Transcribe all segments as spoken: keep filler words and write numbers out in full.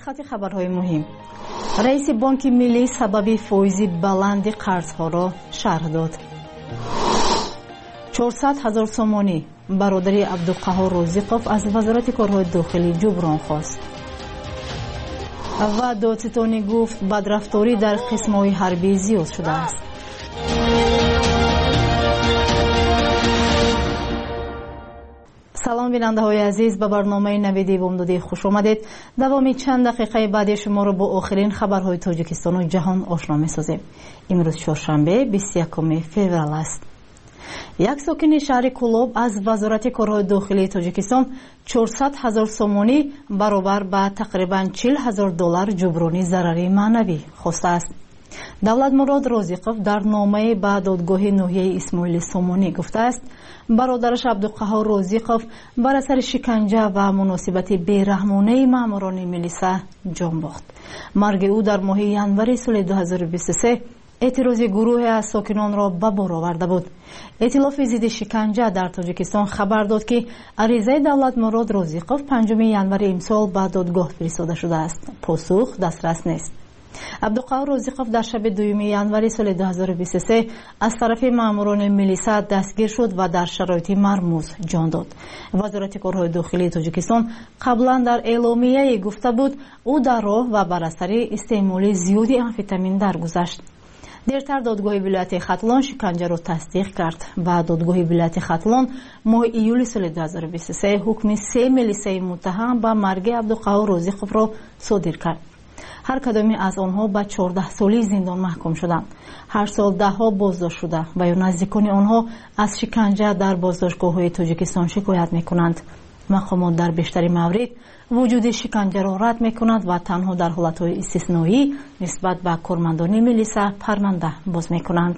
خط خبرهای مهم. رئیس بانک ملی سبب فایز بلند قرضها را شرح داد. چهارصد هزار سومانی برادری عبدالقهار رازقوف از وزارت کارهای داخلی جبران خواست. و دادستانی گفت بدرفتاری در قسم‌های حربی زیاد شده است. سلام بیننده های عزیز، به برنامه نویدی بامدادی خوش آمدید. دوامی چند دقیقه بعد شما را با آخرین خبرهای تاجیکستان و جهان آشنا می سازیم. امروز چهارشنبه بیست و یکم فوریه است. یک ساکن شهر کولاب از وزارت کارهای داخلی تاجیکستان چهارصد هزار سومانی برابر به تقریبا چهل هزار دلار جبرانی ضرری معنوی خواسته است. دولت مراد رازقوف در نامه به دادگاه ناحیه اسماعیل سومانی گفته است برادرش عبدالقهار رازقوف بر اثر شکنجه و مناسبت بیرحمانه ماموران ملیسا جان باخت. مرگ او در ماه ینوری سال دو هزار و بیست و سه اعتراض گروه از ساکنان را به بار آورده بود. ائتلاف ضد شکنجه در تاجیکستان خبر داد که عریضه دولت مراد رازقوف پنجم ینوری امسال به دادگاه فرستاده شده است. پاسخ دسترس نیست. عبدالقهار رازقوف در شب دوم ینوری سال دو هزار و بیست و سه از طرف ماموران ملیسا دستگیر شد و در شرایط مرموز جان داد. وزارت کارهای داخلی تاجیکستان قبلا در اعلامیه گفته بود او در راه و بر اثر استعمال زیادی آمفتامین درگذشت. دیرتر دادگاه ولایت ختلان شکنجه را تصدیق کرد و دادگاه ولایت ختلان ماه ایول سال دو هزار و بیست و سه حکم سه ملیسای متهم به مرگ عبدالقهار رازقوف را صادر کرد. هر کدامی از آنها به چهارده سالی زندان محکوم شدند. هر سال ده ها بازداشت شده و یا نزدیکان آنها از شکنجه در بازداشتگاه‌های تاجیکستان شکایت می‌کنند. مقامات در بیشتر موارد وجود شکنجه را رد می‌کنند و تنها در حالت‌های استثنایی نسبت به کارمندان ملیسا پرونده باز می‌کنند.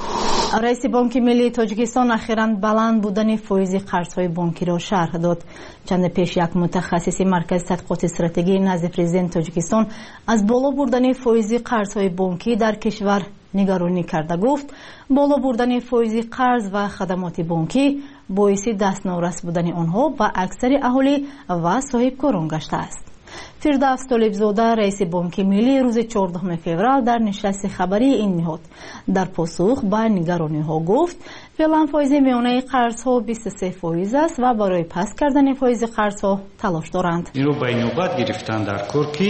رئیس بانک ملی تاجیکستان اخیراً بلند بودن فایز قرض‌های بانکی را شرح داد. چند پیش یک متخصص مرکز تحقیقات استراتژی نزد پرزیدنت تاجیکستان از بالا بردن فایز قرض‌های بانکی در کشور نگرانی کرده. گفت بالا بردن فایز قرض و خدمات بانکی باعث دستنارس بودن آنها و اکثر اهالی و صاحبکاران گشته است. فردوس طالبزاده رئیس بانک ملی روز چهاردهم فوریه در نشست خبری این نهاد در پاسخ به نگرانی‌ها گفت فعلا فایز میانه قرض‌ها بیست و سه فایز است و برای پس کردن فایز قرض‌ها تلاش دارند. این رو به نوبت گرفتن در کار که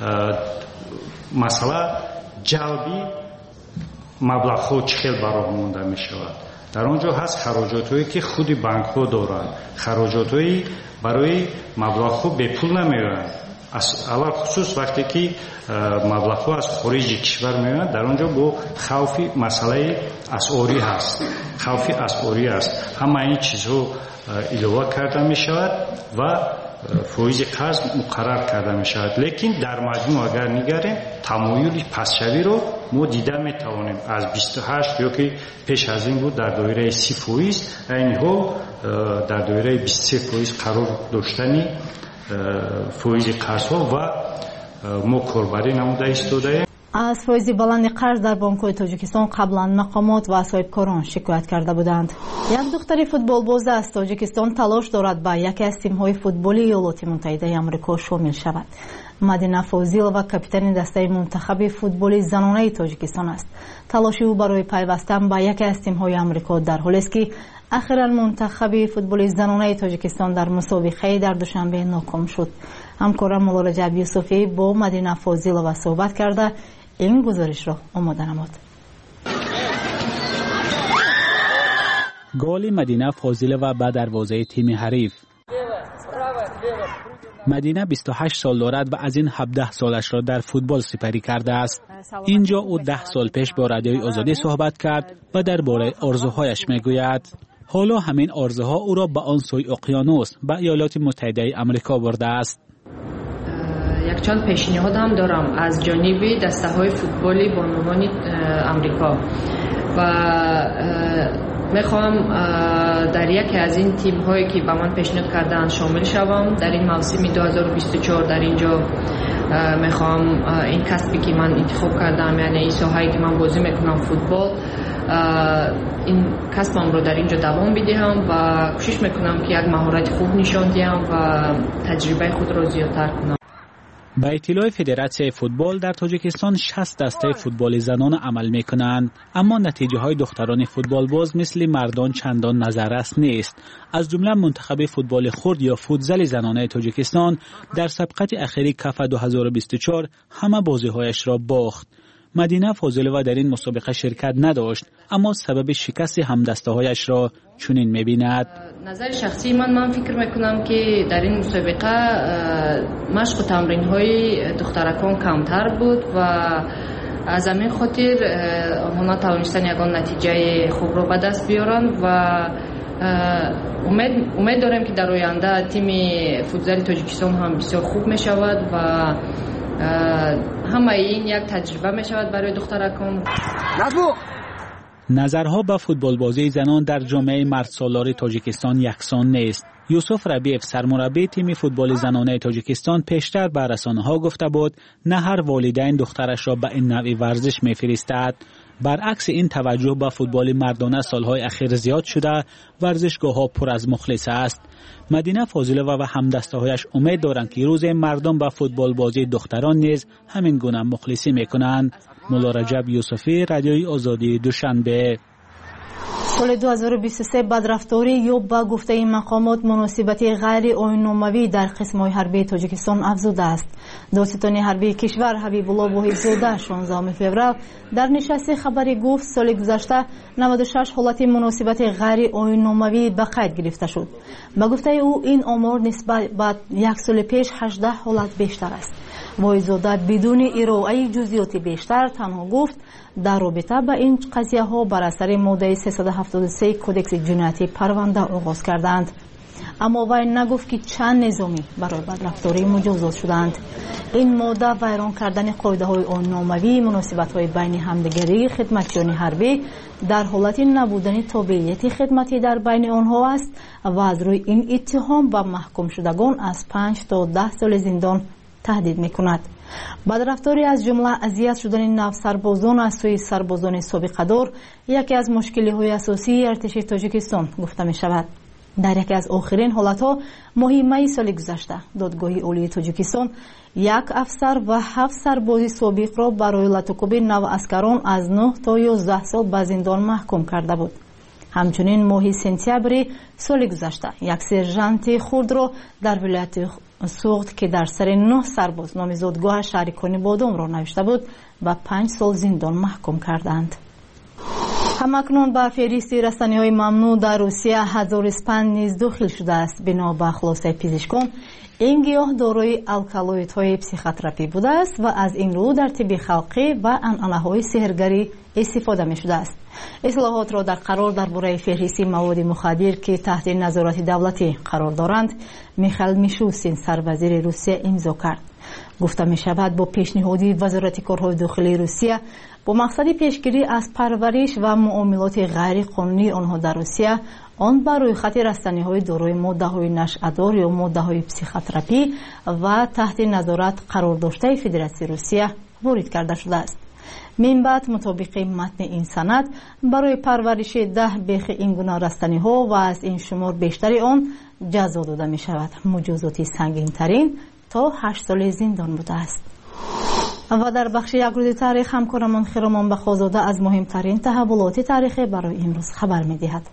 مسئله جلبی مبلغ‌ها چخیل برای مونده می شود. در آنجا هست خراجاتی که خود بانک‌ها دارند، خراجاتی برای مبلغ‌ها به پول نمی‌آیند. علاوه خصوص وقتی که مبلغ‌ها از خارج کشور می‌آیند، در آنجا با خوف مسئله اسعاری هست، خوف اسعاری است. همه این چیزها اضافه کرده می‌شود و فایز قرض مقرر کرده می‌شود. لیکن در مجموع اگر نگریم تمایل پسشوی رو ما دیده می‌توانیم. از بیست و هشت یا که پیش از این بود در دایره سی فایز، این حال در دایره بیست و سه فایز قرار داشتنی فایز قرض‌ها و ما کاربری نموده ایستاده. از فایز بلند قرض در بانک‌های تاجیکستان قبلا مقامات و صاحبکاران شکایت کرده بودند. یک دختر فوتبال باز از تاجیکستان تلاش دارد به یکی از تیم‌های فوتبالی ایالات متحده آمریکا شامل شود. مدینه فاضل و کاپیتان دسته منتخب فوتبال زنانه تاجیکستان است. تلاش او برای پیوستن به یکی از تیم‌های آمریکا در حالی است که اخیراً منتخب فوتبال زنانه تاجیکستان در مسابقه در دوشنبه ناکام شد. همکارم مولا رجب یوسفی با مدینه فاضل و صحبت کرده این گزارش را آماده نمود. گل مدینه فاضل و به دروازه تیم حریف. مدینه بیست و هشت سال دارد و از این هفده سالش را در فوتبال سپری کرده است. اینجا او ده سال پیش با رادیوی آزادی صحبت کرد و درباره آرزوهایش میگوید. حالا همین آرزوها او را به آن سوی اقیانوس به ایالات متحده آمریکا برده است. یک چند پیشنهاد هم دارم از جانب دسته های فوتبالی بانوان آمریکا و میخوام در یکی از این تیم هایی که به من پیشنهاد کردن شامل شوم. در این موسم دو هزار و بیست و چهار در اینجا میخوام این کسبی که من انتخاب کردم، یعنی این ساحه‌ای که من بازی میکنم فوتبال، این کسبم رو در اینجا دوام بدهم و کوشش میکنم که یک مهارت خوب نشان دهم و تجربه خود رو زیادتر کنم. با اطلاع فدراسیون فوتبال در تاجیکستان شصت دسته فوتبال زنان عمل میکنند، اما نتیجه های دختران فوتبال باز مثل مردان چندان نظررس نیست. از جمله منتخب فوتبال خرد یا فوتزال زنانه تاجیکستان در سبقت اخیر کاف دو هزار و بیست و چهار همه بازی‌هایش را باخت. مدینه فاضلова در این مسابقه شرکت نداشت، اما سبب شکست همدسته‌هایش را چنین می‌بیند. نظر شخصی من من فکر میکنم که در این مسابقه مشق و تمرین‌های دخترکان کمتر بود و از همین خاطر آنها نتوانستند یگان نتیجه خوب را به دست بیارند و امید امید دارم که در آینده تیم فوتزال تاجیکستان هم بسیار خوب می شود و همه این یک تجربه می شود برای دخترکان. نظرها به فوتبال بازی زنان در جامعه مردسالار تاجیکستان یکسان نیست. یوسف ربیف سرمربی تیم فوتبال زنانه تاجیکستان پیشتر به رسانه‌ها گفته بود نه هر والدین دخترش را به این نوع ورزش می‌فرستد. برعکس این توجه به فوتبال مردانه سالهای اخیر زیاد شده، ورزشگاه‌ها پر از مخلص است. مدینه فاضلова و همدسته‌هایش امید دارند که روز مردم به فوتبال بازی دختران نیز همین گونه مخلصی می‌کنند. مولا رجب یوسفی، رادیوی آزادی، دوشنبه. سال دو هزار و بیست و سه بدرفتاری یا با گفته این مقامات مناسبت غیر آیین‌ناموی در قسم‌های حربی تاجیکستان افزوده است. دادستان حربی کشور حبیب الله واحدزاده شانزدهم فوریه در نشست خبری گفت سال گذشته نود و شش حالت مناسبت غیر آیین‌ناموی به قید گرفته شد. با گفته او این آمار نسبت به یک سال پیش هجده حالت بیشتر است. واحدزاده بدون ارائه جزئیات بیشتر تنها گفت در رابطه با این قضیه ها بر اثر ماده سیصد و هفتاد و سه کدکس جنایتی پرونده آغاز کردند، اما وی نگفت که چند نظامی برای بدرفتاری مجازات شدند. این ماده ویران کردن قاعده های آیین‌ناموی، مناسبت های بین همدیگری خدمتیان حربی در حالت نبودن تابعیت خدمتی در بین آنها است و از روی این اتهام به محکوم شدگان از پنج تا ده سال زندان تهدید میکند. بدرفتاری از جمله اذیت شدن نو سربازان از سوی سربازان سابقه‌دار یکی از مشکل‌های اساسی ارتش تاجیکستان گفته می شود. در یکی از آخرین حالت‌ها ماه می سال گذشته دادگاه عالی تاجیکستان یک افسر و هفت سرباز سابق را برای لطوکوب نو اسکران از نه تا یازده سال به زندان محکوم کرده بود. همچنین ماه سپتامبر سال گذشته یک سرژانت خرد را در ولایت سوخت که در سر نه سرباز نامزدگاه شهرکانی بادام را نوشته بود به پنج سال زندان محکوم کردند. همکنون به فهرست رسانه‌های ممنوع در روسیه هزار اسپند نیز داخل شده است. بنا به خلاصه پزشکان این گیاه دارای الکالویدهای پسیخوتراپی بوده است و از این رو در طب خلقی و عنعنه‌های سحرگری استفاده می شده است. اصلاحات را در قرار درباره فهرست مواد مخدر که تحت نظارت دولتی قرار دارند میخائیل میشوستین سروزیر روسیه امضا کرد. گفته می شود با پیشنهادی وزارت کارهای داخلی روسیه با مقصد پیشگیری از پرورش و معاملات غیر قانونی آنها در روسیه، آن بر روی خط رسانه‌های دارای ماده‌های نشعه‌دار یا ماده‌های پسیخوتراپی و تحت نظارت قرار داشته فدراسیون روسیه وارد کرده شده است. من بعد مطابق متن این سند برای پرورش ده بیخ این گونه رسانه‌ها و از این شمار بیشتری آن جزا داده می شود. مجازات سنگین ترین تا هشت سال زندان بوده است. و در بخش یک روز تاریخ همکارمان خیرامان بخوازاده از مهمترین تحولات تاریخی برای امروز خبر می دهد.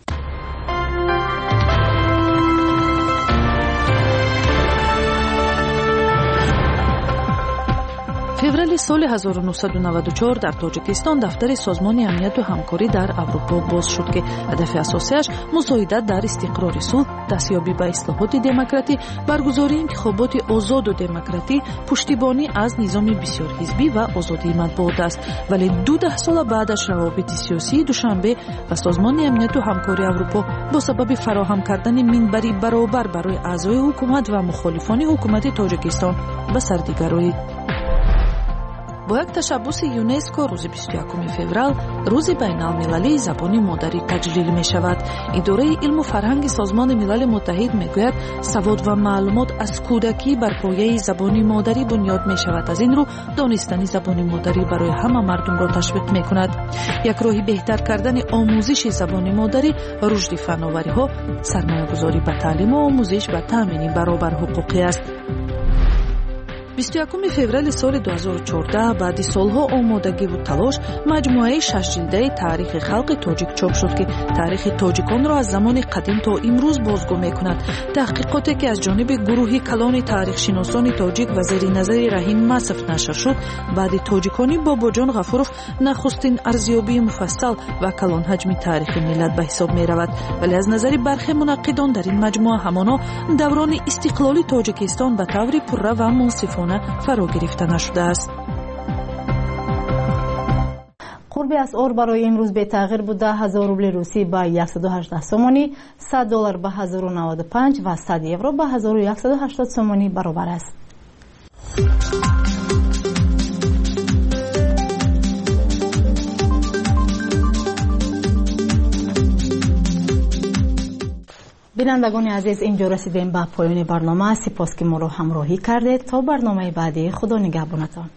فوریه سال هزار و نهصد و نود و چهار در تاجیکستان دفتر سازمان امنیت و همکاری در اروپا باز شد که هدف اساسیش مساعدت در استقرار صلح، دستیابی به اصلاحات دموکراتی، برگزاری انتخابات آزاد و دموکراتی، پشتیبانی از نظام بسیار حزبی و آزادی مطبوعات است. ولی دو ده سال بعدش روابط سیاسی دوشنبه و سازمان امنیت و همکاری اروپا با سبب فراهم کردن منبری برابر برای اعضای حکومت و مخالفان حکومت تاجیکستان به سردیگرایی. با یک تشبس یونسکو روز بیست و یکم فوریه روز بین المللی زبان مادری تجلیل می شود. اداره علم و فرهنگ سازمان ملل متحد می گوید سواد و معلومات از کودکی بر پایه زبان مادری بنیاد می شود. از این رو دانستن زبان مادری برای همه مردم را تشویق می کند. یک راهی بهتر کردن آموزش زبان مادری رشد فناوری ها، سرمایه گذاری به تعلیم و آموزش و تامین برابر حقوقی است. بیست و یکم فوریه سال دو هزار و چهارده بعد سالها آمادگی و تلاش مجموعه شش جلده تاریخ خلق تاجیک چاپ شد که تاریخ تاجیکان را از زمان قدیم تا امروز بازگو میکند. تحقیقاتی که از جانب گروهی کلان تاریخ شناسان تاجیک و زیر نظر رحیم مصف نشر شد، بعد تاجیکانی باباجان غفوروف نخستین ارزیابی مفصل و کلان حجم تاریخ ملت به حساب می رود. ولی از نظر برخی منقدان در این مجموعه همانا دوران استقلالی تاجیکستان به طور پررو و منصفانه فرا گرفته نشده است. قرب اسعار برای امروز به تغییر بوده. هزار روبل روسی به صد و هجده سومانی، صد دلار به هزار و نود و پنج و صد یورو به هزار و صد و هشتاد سومانی برابر است. بینندگان عزیز، اینجا رسیدیم به پایان برنامه. سپاس که ما رو همراهی کردید. تا برنامه بعدی، خدا نگهبانتان.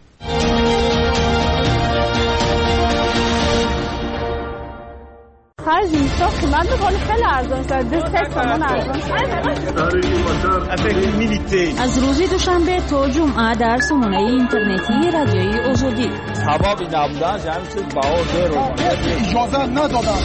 خرج میشه قیمت بکنه خیلی ارزان شد. دست سامان ارزان شد. از روز دوشنبه تا جمعه در سامانه اینترنتی رادیوی آزادی. سبب نبودن جمعیت بهار رو اجازه ندادن.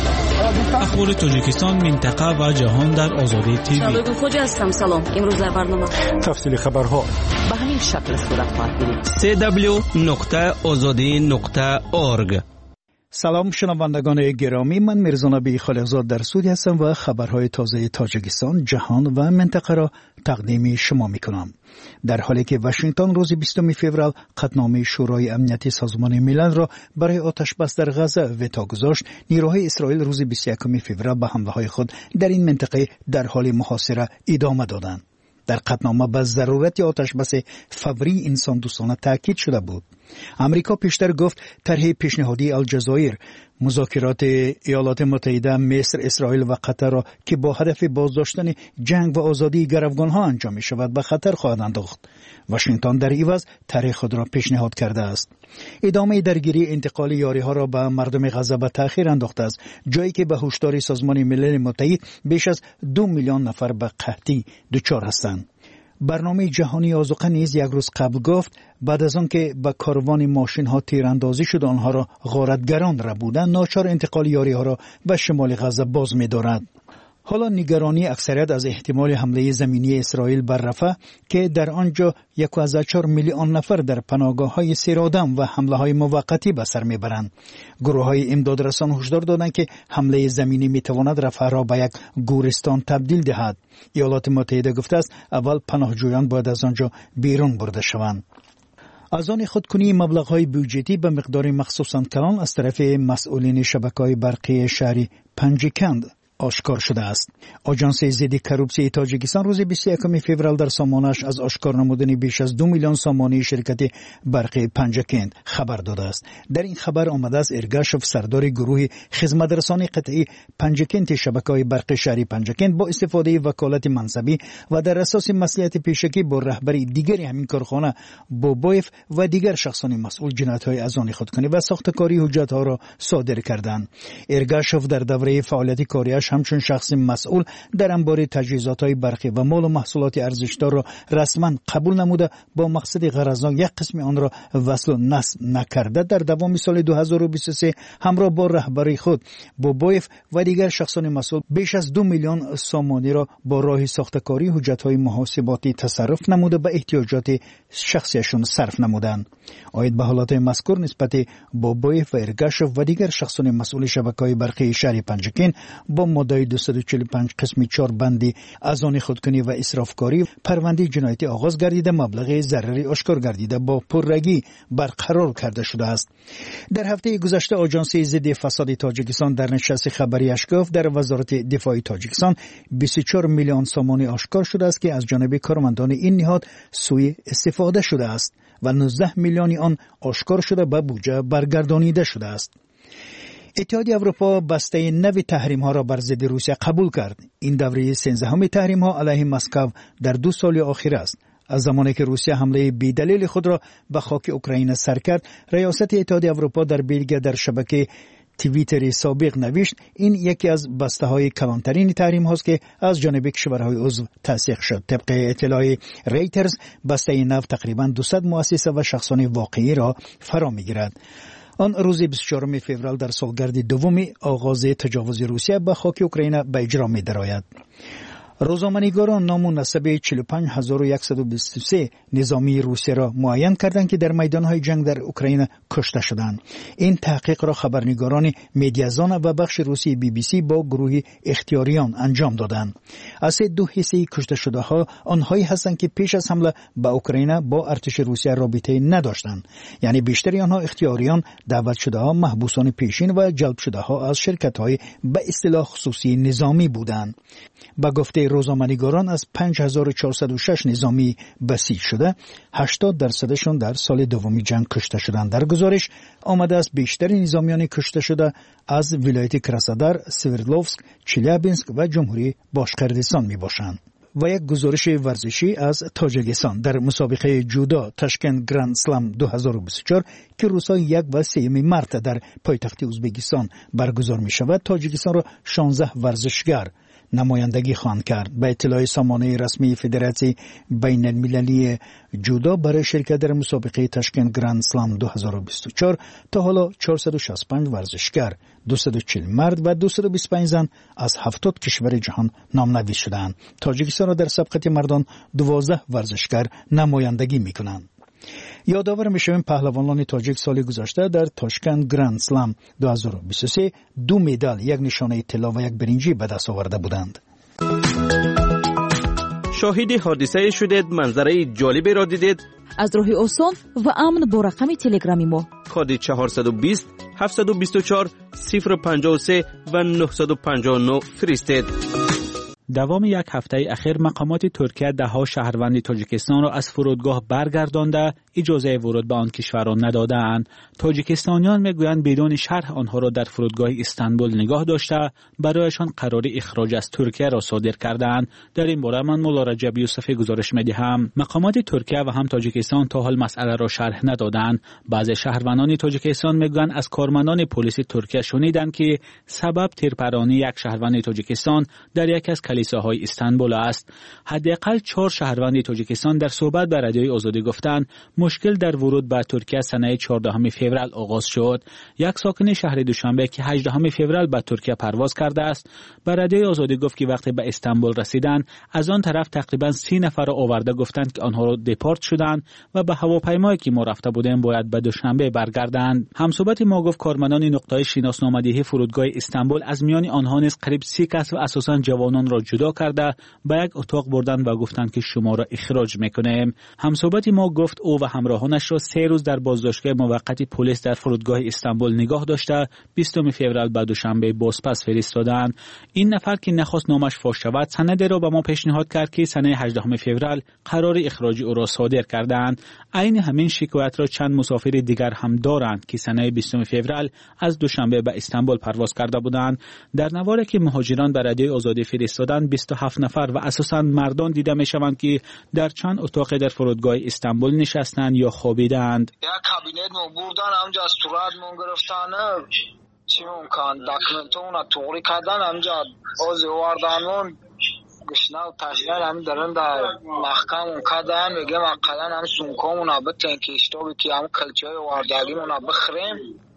اخبار تاجیکستان، منطقه و جهان در آزادی تیوی. شبگون خوجا هستم. سلام. امروز در برنامه تفصیل خبرها به همین شکل صورت خواهد گرفت. سی دبلیو نقطه آزادی نقطه اورگ. سلام شنوندگان گرامی، من میرزا نبی خالقزاد در سودی هستم و خبرهای تازه تاجیکستان، جهان و منطقه را تقدیم شما میکنم. در حالی که واشنگتن روز بیستم فوریه قطعنامه شورای امنیتی سازمان ملل را برای آتش بس در غزه وتا گذاشت، نیروهای اسرائیل روز بیست و یکم فوریه به حمله‌های خود در این منطقه در حال محاصره ادامه دادند. در قطعنامه به ضرورت آتش بس فوری انسان دوستانه تاکید شده بود. امریکا پیشتر گفت طرح پیشنهادی الجزایر، مذاکرات ایالات متحده، مصر، اسرائیل و قطر را که با هدف بازداشتن جنگ و آزادی گروگانها انجام می شود به خطر خواهد انداخت. واشنگتن در عوض طرح خود را پیشنهاد کرده است. ادامه درگیری انتقال یاری ها را به مردم غزه به تأخیر انداخته است، جایی که به هشدار سازمان ملل متحد بیش از دو میلیون نفر به قحطی دچار هستند. برنامه جهانی آذوقه نیز یک روز قبل گفت بعد از آن که به کاروان ماشین ها تیراندازی شد آنها را غارتگران را بودند، ناچار انتقال یاری ها را به شمال غزه باز می دارد. حالا نگرانی اکثریت از احتمال حمله زمینی اسرائیل بر رفح که در آنجا یک و چهار میلیون نفر در پناهگاه‌های سیرآدم و حمله‌های موقتی به سر میبرند. گروه‌های امدادرسان هشدار دادند که حمله زمینی میتواند رفح را به یک گورستان تبدیل دهد. ایالات متحده گفته است اول پناهجویان باید از آنجا بیرون برده شوند. از آن خودکنی مبلغ‌های بودجتی به مقدار مخصوصاً کلان از طرف مسئولین شبکه‌های برقی شهری پنجکند آشکار شده است. آژانس ضد کروپسی تاجیکستان روز بیست و یکم فوریه در سامانه‌اش از آشکار نمودن بیش از دو میلیون سامانه شرکت برق پنجکند خبر داده است. در این خبر آمده است ارگاشوف، سردار گروه خدمترسان قطعی پنجکند شبکه‌های برق شهری پنجکند، با استفاده وکالت منصبی و در اساس مصلحت پیشکی با رهبری دیگری همین کارخانه بوبویف و دیگر شخصان مسئول جنایت‌های از آن خودکنی و ساختکاری حجت‌ها را صادر کردند. ارگاشوف در دوره فعالیت کاریش همچون شخص مسئول در انبار تجهیزات‌های برقی و مال و محصولات ارزشدار را رسما قبول نموده با مقصد غرضناک یک قسم آن را وصل و نصب نکرده در دوام سال دو هزار و بیست و سه همراه با رهبری خود بوبویف و دیگر شخصان مسئول بیش از دو میلیون سامانه را با راه ساختکاری حجت‌های محاسباتی تصرف نموده به احتیاجات شخصیشون صرف نمودند. آید به حالات مذکور نسبت بوبویف و ارگاشوف و دیگر شخصان مسئول شبکه‌های برقی شهر پنجکند با ماده دویست و چهل و پنج قسم چهار بندی از آن خودکنی و اسرافکاری پرونده جنایتی آغاز گردیده، مبلغ ضرری آشکار گردیده با پررگی برقرار کرده شده است. در هفته گذشته آژانس ضد فساد تاجیکستان در نشست خبریش گفت در وزارت دفاع تاجیکستان بیست و چهار میلیون سامانه آشکار شده است که از جانب کارمندان این نهاد سوء استفاده شده است و نوزده میلیون آن آشکار شده به بودجه برگردانیده شده است. اتحادیه اروپا بسته نو تحریم ها را بر ضد روسیه قبول کرد. این دوره سیزدهم تحریم ها علیه مسکو در دو سال اخیر است. از زمانی که روسیه حمله بی‌دلیل خود را به خاک اوکراین سر کرد، ریاست اتحادیه اروپا در بلژیک در شبکه توییتر سابق نوشت این یکی از بسته‌های کلانترین تحریم هاست که از جانب کشورهای عضو تصدیق شد. طبق اطلاع ریترز بسته این نو تقریباً دویست مؤسسه و شخصان واقعی را فرا می‌گیرد. آن روز بیست و چهارم فوریه در سالگرد دوم آغاز تجاوز روسیه به خاک اوکراین به اجرا می‌دراید. روزنامه‌نگاران نام و نسب چهل و پنج هزار و صد و بیست و سه نظامی روسیه را معین کردند که در میدان‌های جنگ در اوکراین کشته شدند. این تحقیق را خبرنگاران مدیازان و بخش روسی بی بی سی با گروه اختیاریان انجام دادند. از دو حصه کشته شده ها آنهایی هستند که پیش از حمله به اوکراین با ارتش روسیه رابطه نداشتند، یعنی بیشتر آنها اختیاریان، دعوت شده ها، محبوسان پیشین و جلب شده ها از شرکت‌های به اصطلاح خصوصی نظامی بودند. با گفته روزنامه‌نگاران از پنج هزار و چهارصد و شش نظامی بسیج شده، هشتاد درصدشون در سال دوم جنگ کشته شدند. در گزارش آمده است بیشتر نظامیان کشته شده از ولایت کراسنودار، سوردلوفسک، چلیابینسک و جمهوری باشقردستان می باشند. و یک گزارش ورزشی از تاجیکستان در مسابقه جودو تاشکند گرند سلم دو هزار و بیست و چهار که روزهای یک و سوم مارس در پایتخت ازبکستان برگزار می شود، تاجیکستان را شانزده ورزشگر نمایندگی خواهند کرد. به اطلاع سامانه رسمی فدراسیون بین المللی جودو برای شرکت در مسابقه تاشکند گرند سلم دو هزار و بیست و چهار تا حالا چهارصد و شصت و پنج ورزشگر، دویست و چهل مرد و دویست و بیست و پنج زن از هفتاد کشور جهان نامنویس شدند. تاجیکستان را در سبقت مردان دوازده ورزشگر نمایندگی می‌کنند. یادآور میشویم پهلوانان تاجیک سال گذشته در تاشکند گرند سلم دو هزار و بیست و سه دو مدال، یک نشانه طلا و یک برنجی به دست آورده بودند. شاهد حادثه شدید، منظره جالبی را دیدید؟ از راه آسان و امن با رقم تلگرامی ما کد چهارصد و بیست هفتصد و بیست و چهار صفر پنجاه و سه و نهصد و پنجاه و نه فرستید. دوام یک هفته اخیر مقامات ترکیه دهها شهروند تاجیکستان را از فرودگاه برگردانده اجازه ورود به آن کشوران ندادند. تاجیکستانیان میگویند بدون شرح آنها را در فرودگاه استانبول نگاه داشته برایشان قرار اخراج از ترکیه را صادر کردند. در این باره من مولا رجب یوسفی گزارش میدهم. مقامات ترکیه و هم تاجیکستان تا حال مسئله را شرح ندادند. بعضی شهروندان تاجیکستان میگویند از کارمندان پلیس ترکیه شنیدند که سبب تیرپرانی یک شهروند تاجیکستان در یک از کلیساهای استانبول است. حداقل چهار شهروند تاجیکستان در صحبت با رادیوی آزادی گفتند مشکل در ورود به ترکیه سنه چهاردهم فوریه آغاز شد. یک ساکن شهر دوشنبه که هجدهم فوریه به ترکیه پرواز کرده است به رادیوی آزادی گفت که وقتی به استانبول رسیدند از آن طرف تقریبا سی نفر را آورده گفتند که آنها را دپورت شدند و به هواپیمایی که ما رفته بودیم باید به دوشنبه برگردند. همصحبت ما گفت کارمندان نقطه شناسنامه‌دهی فرودگاه استانبول از میان آنها نیز قریب سی کس و اساساً جوانان را جدا کرده به یک اتاق بردند و گفتند که شما را اخراج میکنیم. همصحبت ما گفت او و همراهانش را سه روز در بازداشتگاه موقت پلیس در فرودگاه استانبول نگاه داشته بیستم فوریه به دوشنبه بازپس فرستادند. این نفر که نخواست نامش فاش شود سند را به ما پیشنهاد کرد که سنه هجدهم فوریه قرار اخراج او را صادر کردند. عین همین شکایت را چند مسافر دیگر هم دارند که سنه بیستم فوریه از دوشنبه به استانبول پرواز کرده بودند. در نواری که مهاجران به رادیوی آزادی فرستادند بیست و هفت نفر و اساساً مردان دیده میشوند که در چند اتاق در فرودگاه استانبول نشستند یا خوابیدند. یک کابینت مو بردن همجا از صورتمون گرفتن چی میکنن داکیومنتمون توری کردن همجا آز آوردنمون گشنه و تشنه هم درن در محکم کردن میگه مقدن هم سونکامون به تنکیشتابی که هم کلچه های واردگیمون بخریم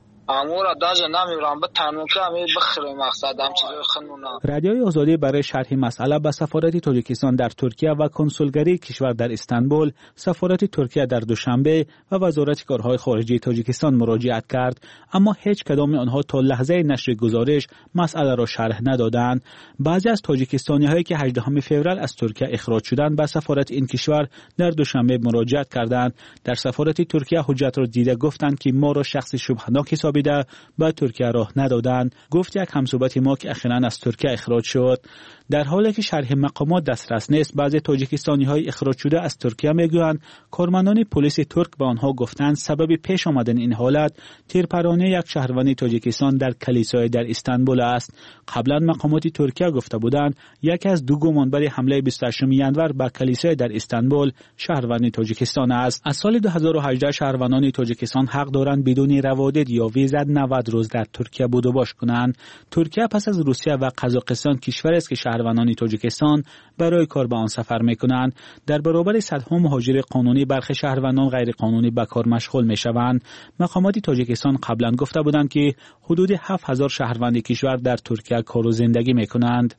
امورا داج نمیرم به تنو که همه بخره مقصد هم چیزای خنونا. رادیوی آزادی برای شرح مسئله به سفارت تاجیکستان در ترکیه و کنسولگری کشور در استانبول، سفارت ترکیه در دوشنبه و وزارت کارهای خارجه تاجیکستان مراجعت کرد، اما هیچ کدام آنها تا لحظه نشر گزارش مسئله را شرح ندادند. بعضی از تاجیکستانی‌هایی که هجدهم فوریه از ترکیه اخراج شدند به سفارت این کشور در دوشنبه مراجعت کردند. در سفارت ترکیه حجت را دیده گفتند که ما را شخص شبهناک حسابی به ترکیه راه ندادند. گفت یک همصحبت ما که اخیراً از ترکیه اخراج شد. در حالی که شرح مقامات دسترس نیست، بعضی تاجیکستانی های اخراج شده از ترکیه میگویند کارمندان پلیس ترک به آنها گفتند سبب پیش آمدن این حالت تیرپرانی یک شهروند تاجیکستان در کلیسای در استانبول است. قبلا مقامات ترکیه گفته بودند یکی از دو گمانبر حمله بیست و هشتم ژانویه به کلیسای در استانبول شهروند تاجیکستان است. از سال دو هزار و هجده شهروندان تاجیکستان حق دارند بدون روادید یا ویزا زد نود روز در ترکیه بود و باش کنند. ترکیه پس از روسیه و قزاقستان کشوری است که شهروندان تاجیکستان برای کار به آن سفر می‌کنند. در برابر صدها مهاجر قانونی برخی شهروندان غیر قانونی به کار مشغول می‌شوند. مقامات تاجیکستان قبلا گفته بودند که حدود هفت هزار شهروند کشور در ترکیه کار و زندگی می‌کنند.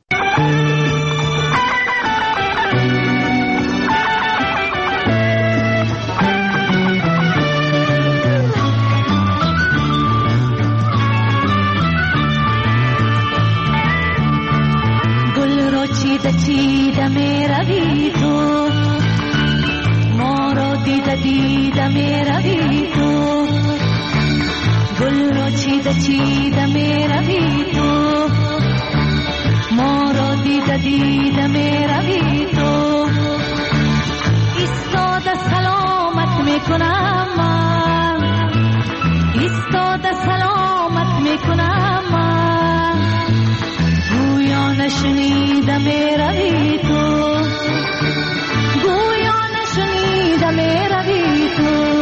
چیده می روی تو ما را دیده دیده می روی تو گل را چیده چیده می روی تو ما را دیده دیده می روی تو ایستاده سلامت می کنم من ایستاده سلامت می کنم من گویا نشنیده می روی تو گویا نشنیده می روی تو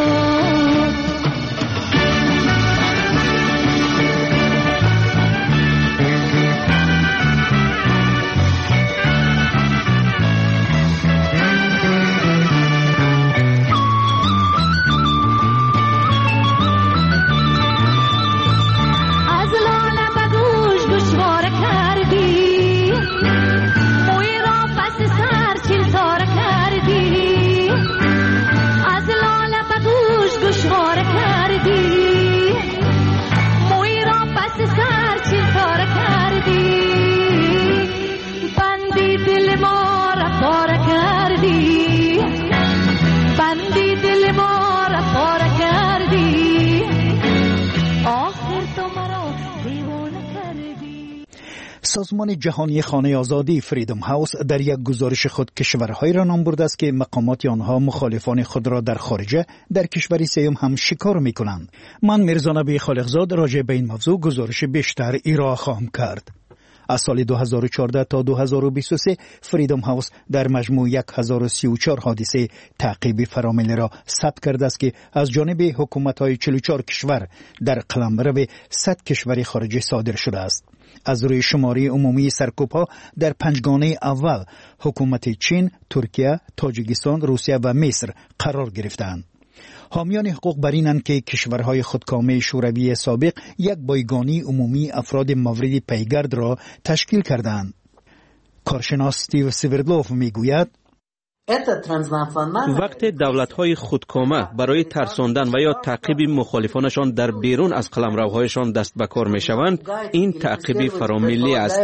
سازمان جهانی خانه آزادی فریدم هاوس در یک گزارش خود کشورهایی را نام برده است که مقامات آنها مخالفان خود را در خارجه در کشوری سوم هم شکار می کنند. من میرزا نبی خالقزاد راجع به این موضوع گزارش بیشتر ارائه خواهم کرد. از سال دو هزار و چهارده تا دو هزار و بیست و سه فریدم هاوس در مجموع هزار و سی و چهار حادثه تعقیب فراملی را ثبت کرده است که از جانب حکومت‌های چهل و چهار کشور در قلمرو صد کشور خارجی صادر شده است. از روی شماره عمومی سرکوب‌ها در پنجگانه اول حکومت چین، ترکیه، تاجیکستان، روسیه و مصر قرار گرفتند. حامیان حقوق بر اینند که کشورهای خودکامه شوروی سابق یک بایگانی عمومی افراد مورد پیگرد را تشکیل کردند. کارشناس استیو سیوردلوف میگوید وقت دولت‌های خودکامه برای ترساندن و یا تعقیب مخالفانشان در بیرون از قلمروهایشان دست به کار می‌شوند، این تعقیب فراملی است.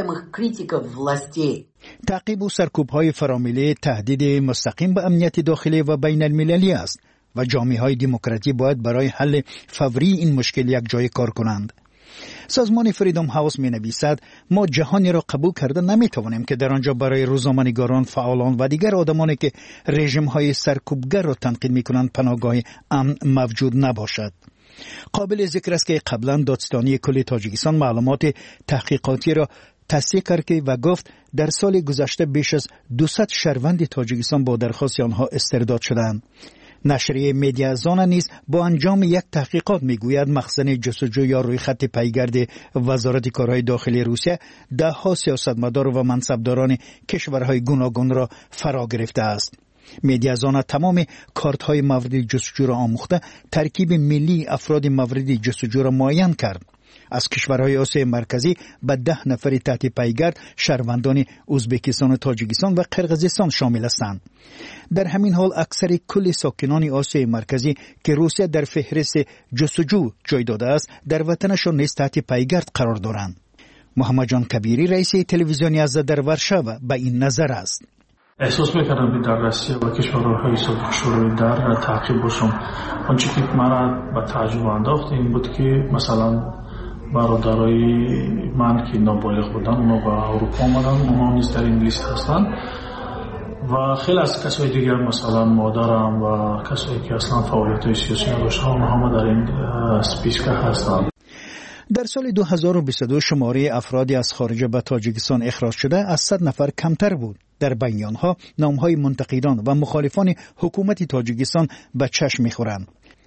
تعقیب و سرکوب‌های فراملی تهدید مستقیم به امنیت داخلی و بین المللی است و جامعه‌های دموکراتی باید برای حل فوری این مشکل یک جای کار کنند. سازمان فریدم هاوس می نویسد ما جهانی را قبول کرده نمی توانیم که در آنجا برای روزنامه‌نگاران، فعالان و دیگر آدمانی که رژیم‌های سرکوبگر را تنقید می کنند پناهگاه امن موجود نباشد. قابل ذکر است که قبلا دادستانی کل تاجیکستان معلومات تحقیقاتی را تصدیق کرد و گفت در سال گذشته بیش از دویست شهروند تاجیکستان با درخواست آنها استرداد شدند. نشریه میدیا زانا نیز با انجام یک تحقیقات میگوید مخزن جستجو یا روی خط پیگرد وزارت کارهای داخلی روسیه ده ها سیاستمدار و منصبداران کشورهای گوناگون را فرا گرفته است. میدیا زانا تمام کارت های مورد جستجو را آموخته ترکیب ملی افراد مورد جستجو را معین کرد. از کشورهای آسیای مرکزی به ده نفر تحت پیگرد شهروندان ازبکستان و تاجیکستان و قرقیزستان شامل هستند. در همین حال اکثر کل ساکنان آسیای مرکزی که روسیه در فهرست جستجو جای داده است در وطنشان نیز تحت پیگرد قرار دارند. محمد جان کبیری رئیس تلویزیونی از در ورشاو به این نظر است. احساس میکردم که در روسیه و کشورهای سابق شوروی در تعقیب باشم. آنچه که مرا به تعجب انداخت این بود که مثلا برادرای من که نابالغ بودن اونا به اروپا آمدن، اونا نیز در انگلیس هستن و خیلی از کسای دیگر مثلا مادرم و کسایی که اصلا فعالیت‌های سیاسی نداشتن اونها در این سپیسکه هستن. در سال دو هزار و بیست و دو شماره افرادی از خارج به تاجیکستان اخراج شده از صد نفر کمتر بود. در بین آنها نام‌های منتقدان و مخالفان حکومت تاجیکستان به چشم می‌خورند.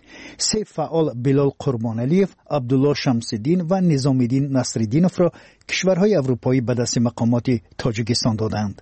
سه فعال بلال قربانعلیف، عبدالله شمس‌الدین و نظام‌الدین نصرالدینوف را کشورهای اروپایی به دست مقامات تاجیکستان دادند.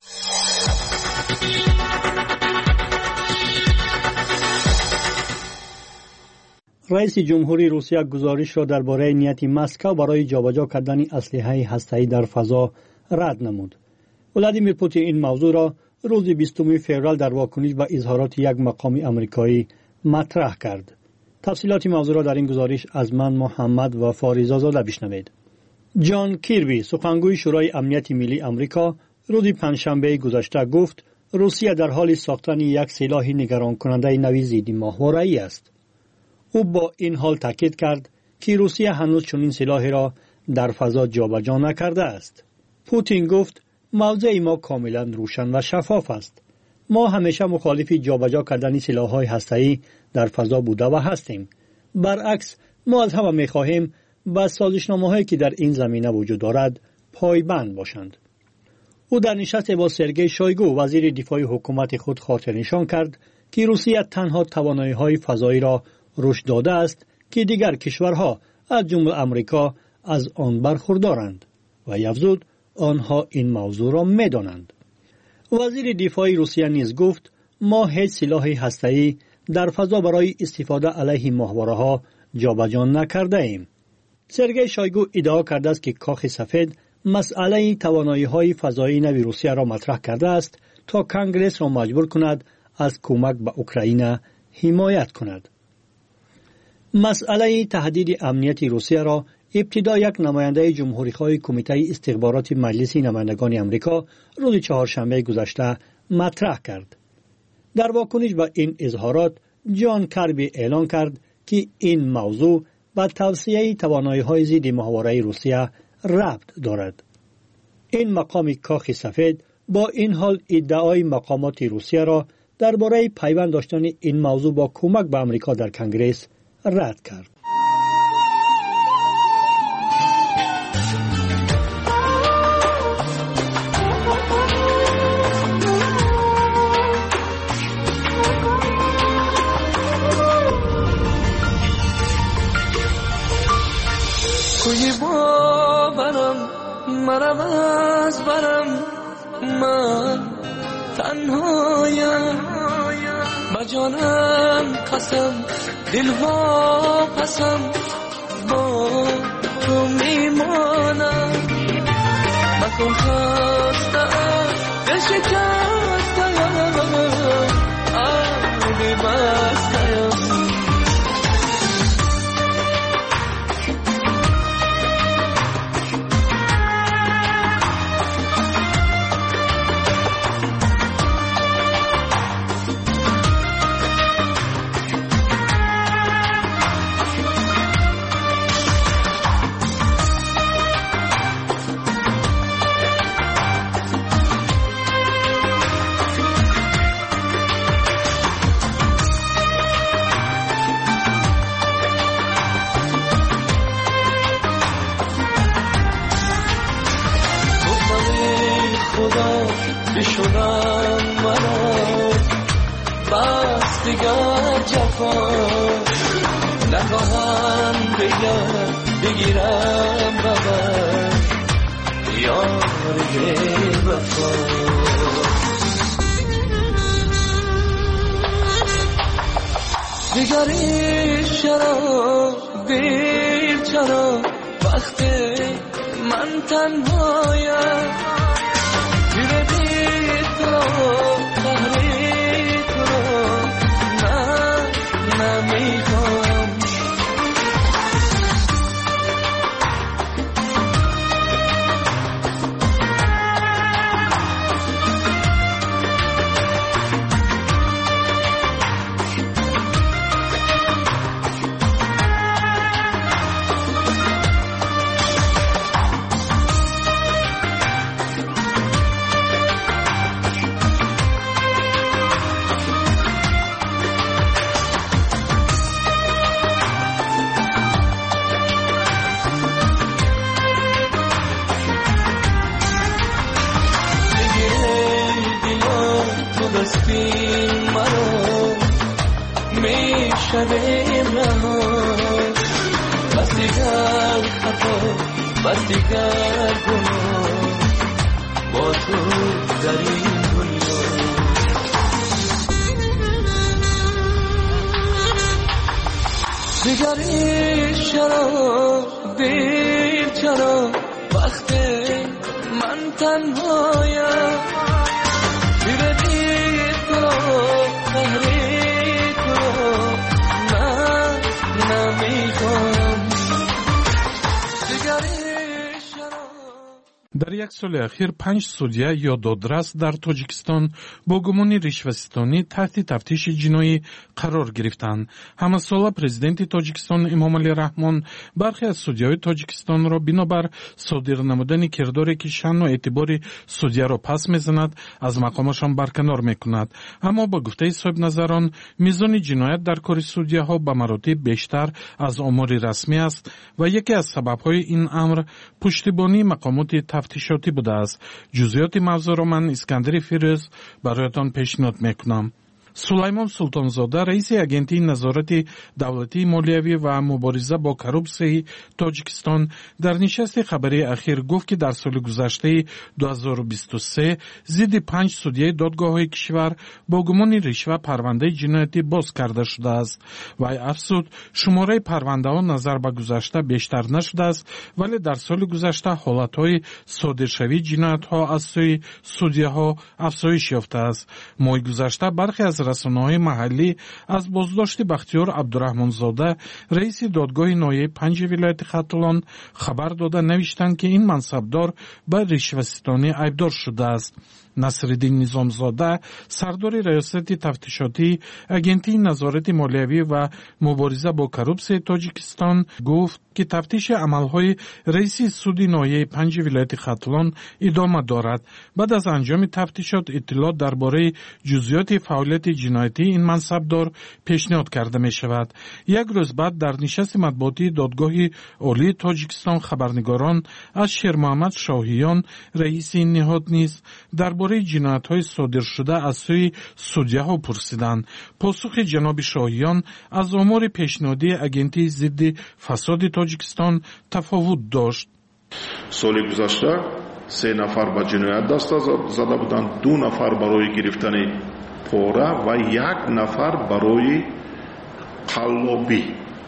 رئیس جمهوری روسیه گزارش را درباره نیت مسکو برای جابجا کردن اسلحه هسته‌ای در فضا رد نمود. ولادیمیر پوتین این موضوع را روز بیستم فوریه در واکنش به اظهارات یک مقام آمریکایی مطرح کرد. تفصیلات موضوع را در این گزارش از من محمد و فاریزا زاده بشنوید. جان کیربی، سخنگوی شورای امنیت ملی آمریکا، روز پنجشنبه گذشته گفت روسیه در حال ساختن یک سلاح نگران کننده نوی ضد ماهواره‌ای است. او با این حال تاکید کرد که روسیه هنوز چنین سلاحی را در فضا جابجا نکرده است. پوتین گفت موضع ما کاملا روشن و شفاف است. ما همیشه مخالف جابجا کردن سلاح‌های هسته‌ای در فضا بوده و هستیم. برعکس ما از همه می‌خواهیم به سازشنامه‌هایی که در این زمینه وجود دارد پایبند باشند. او در نشست با سرگئی شویگو وزیر دفاع حکومت خود خاطر نشان کرد که روسیه تنها توانایی‌های فضایی را رشد داده است که دیگر کشورها از جمله آمریکا از آن برخوردارند و افزود آنها این موضوع را می‌دانند. وزیر دفاع روسیه نیز گفت ما هیچ سلاح هسته‌ای در فضا برای استفاده علیه ماهواره‌ها جابجا نکرده ایم. سرگئی شویگو ادعا کرده است که کاخ سفید مسئله توانایی‌های فضایی نوی روسیه را مطرح کرده است تا کنگره را مجبور کند از کمک به اوکراین حمایت کند. مسئله تهدید امنیت روسیه را ابتدا یک نماینده جمهوری‌خواه کمیته استخبارات مجلس نمایندگان آمریکا روز چهارشنبه گذشته مطرح کرد. در واکنش به این اظهارات جان کیربی اعلام کرد که این موضوع به توسعه توانایی‌های ضد ماهواره‌ای روسیه ربط دارد. این مقام کاخ سفید با این حال ادعای مقامات روسیه را درباره پیوند داشتن این موضوع با کمک به آمریکا در کنگره رد کرد. کوی باورم مرم از برم من تنهایم با جانم قسم دلها قسم با تو میمانم مکن خستم دل شکستم آبی بستم بشونم مرا بس دیگر جفا نخواهم بگم بگیرم ببر یار وفا دیگری چرا دیر چرا وقتی من تنهایم شویم رها بس دیگر خطا بس دیگر گناه با تو در این دنیا دیگری چرا دیر چرا وقت من تنهایم بیردی تو قهری تو من نمیخوام دیگری در یک سال اخیر پنج سودیا یا دادرس در تاجیکستان با گمان رشوه‌ستانی تحت تفتیش جنایی قرار گرفتند. همساله پرزیدنت تاجیکستان امام علی رحمان برخی از سودیای تاجیکستان را بنابر صادر نمودن کرداری که شأن و اعتبار سودیا را پس میزند از مقامشان برکنار میکند. اما با گفته صاحب نظران میزان جنایت در کار سودیاها به مراتب بیشتر از آمار رسمی است و یکی از سببهای این امر پشتیبانی مقامات تفتیشاتی بوده است. جزئیات موضوع را من اسکندر فیروز برایتان پیشنهاد میکنم. سلیمان سلطانزاده رئیس اگنتی نظارت دولتی مالیوی و مبارزه با کروپسیای تاجیکستان در نشست خبری اخیر گفت که در سال گذشته دو هزار و بیست و سه ضد پنج سودیای دادگاه‌های کشور با گمان رشوه پرونده جنایتی باز کرده شده است. و افزود شماره پرونده ها نظر به گذشته بیشتر نشده است ولی در سال گذشته حالت‌های صادرشوی جنایت‌ها از سوی سودیاها افزایش یافته است. ماه گذشته برخی از رسانه‌های محلی از بازداشت بختیار عبدالرحمن‌زاده رئیس دادگاه نایب پنج ولایت ختلان خبر داده نوشتند که این منصبدار به رشوه‌ستانی ایبدار شده است. نصرالدین نظامزاده سردار ریاست تفتیشاتی اگنتی نظارت مالیوی و مبارزه با کروپسیای تاجیکستان گفت که تفتیش عملهای رئیس سود نایب پنج ولایت ختلان ادامه دارد. بعد از انجام تفتیشات اطلاعات درباره جزئیات فعالیت جنایتی این منصبدار پیشنهاد کرده می شود. یک روز بعد در نشست مطبوعاتی دادگاه عالی تاجیکستان خبرنگاران از شیر محمد شاهیان رئیس این نهاد نیز درباره جنایت‌های صادر شده از سوی سودیاها پرسیدند. پاسخ جناب شاهیان از آمار پیشنهادی اگنتی ضد فساد تاجیکستان تفاوت داشت. سال گذشته سه نفر به جنایت دست زده بودند، دو نفر برای گرفتن پاره و یک نفر برای قلابی.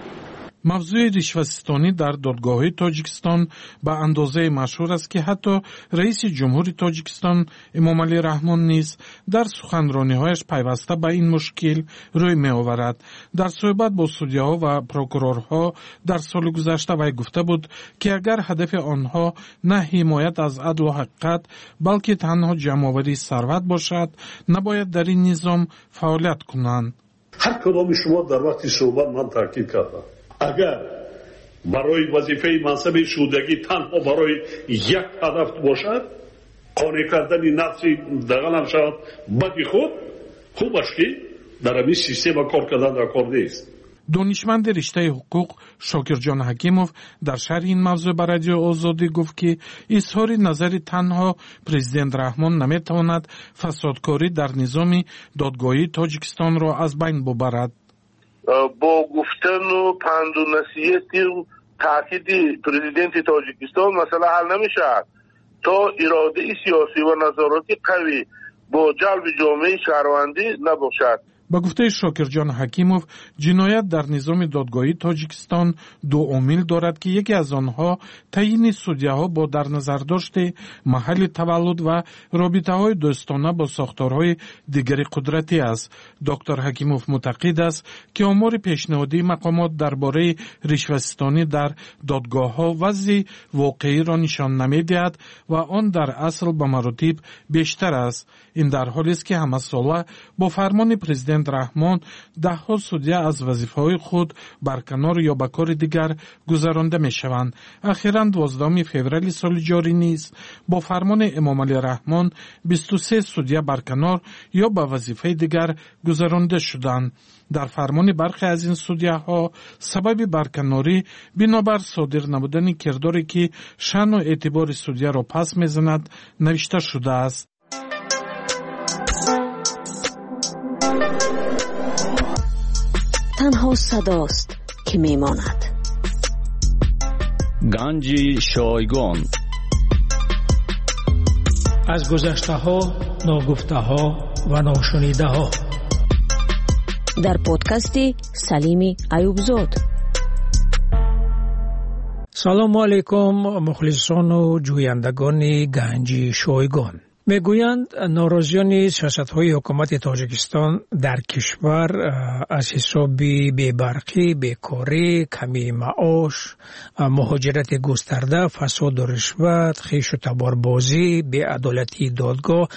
موضوع رشوه‌ستانی در دادگاه‌های تاجیکستان به اندازه مشهور است که حتی رئیس جمهور تاجیکستان امام علی رحمان نیز در سخنرانی‌هایش پیوسته به این مشکل روی می‌آورد. در صحبت با سودیاها و پروکورورها در سال گذشته وی گفته بود که اگر هدف آنها نه حمایت از عدل و حقیقت بلکه تنها جمع‌آوری ثروت باشد نباید در این نظام فعالیت کنند. هر کدام شما در وقت صحبت من تاکید کردم اگر برای وظیفه منصب شودگی تنها برای یک هدف باشد قانع کردن نفسی دقیقا شد بدی خود خوبش که در این سیستم کار کردن در کار نیست. دانشمند رشته حقوق شاکرجان حکیموف در شرح این موضوع بر رادیو آزادی گفت که اظهار نظر تنها پرزیدنت رحمان نمیتواند فسادکاری در نظام دادگاهی تاجیکستان را از بین ببرد. با گفتن و پند و نصیحت و تاکید پرزیدنت تاجیکستان مسئله حل نمیشه تا اراده سیاسی و نظارتی قوی با جلب جامعه شهروندی نباشد. با گفته شاکرجان حکیموف جنایت در نظام دادگاهی تاجیکستان دو عامل دارد که یکی از آنها تعیین سودیاها با در نظر داشته محل تولد و رابطه‌های دوستانه با ساختارهای دیگری قدرتی است. دکتر حکیموف معتقد است که آمار پیشنهادی مقامات درباره رشوه‌ستانی در دادگاه‌ها وضع واقعی را نشان نمی‌دهد و آن در اصل به مراتب بیشتر است. این در حالی است که همه ساله با فرمان پرزیدنت رحمان ده ها سودیا از وظیفه‌های خود برکنار یا به کار دیگر گذرانده می‌شوند. اخیراً دوازدهم فوریه سال جاری نیز با فرمان امام علی رحمان بیست و سه سودیا برکنار یا به وظیفه دیگر گذرانده شدند. در فرمان برخی از این سودیاها سبب برکناری بنابر صادر نبودن کرداری که شأن و اعتبار سودیا را پس می‌زند نوشته شده است. تنها صداست که میماند. گنج شایگان. از گذشته ها، ناگفته ها و ناشنیده ها. در پادکست سلیم ایوبزاد. سلام علیکم مخلصان و جویندگان گنج شایگان. میگویند ناراضیان سیاست‌های حکومت تاجیکستان در کشور از حساب بی‌برقی، بیکاری، کمی معاش، مهاجرت گسترده، فساد و رشوت، خویش و تباربازی، بی‌عدالتی دادگاه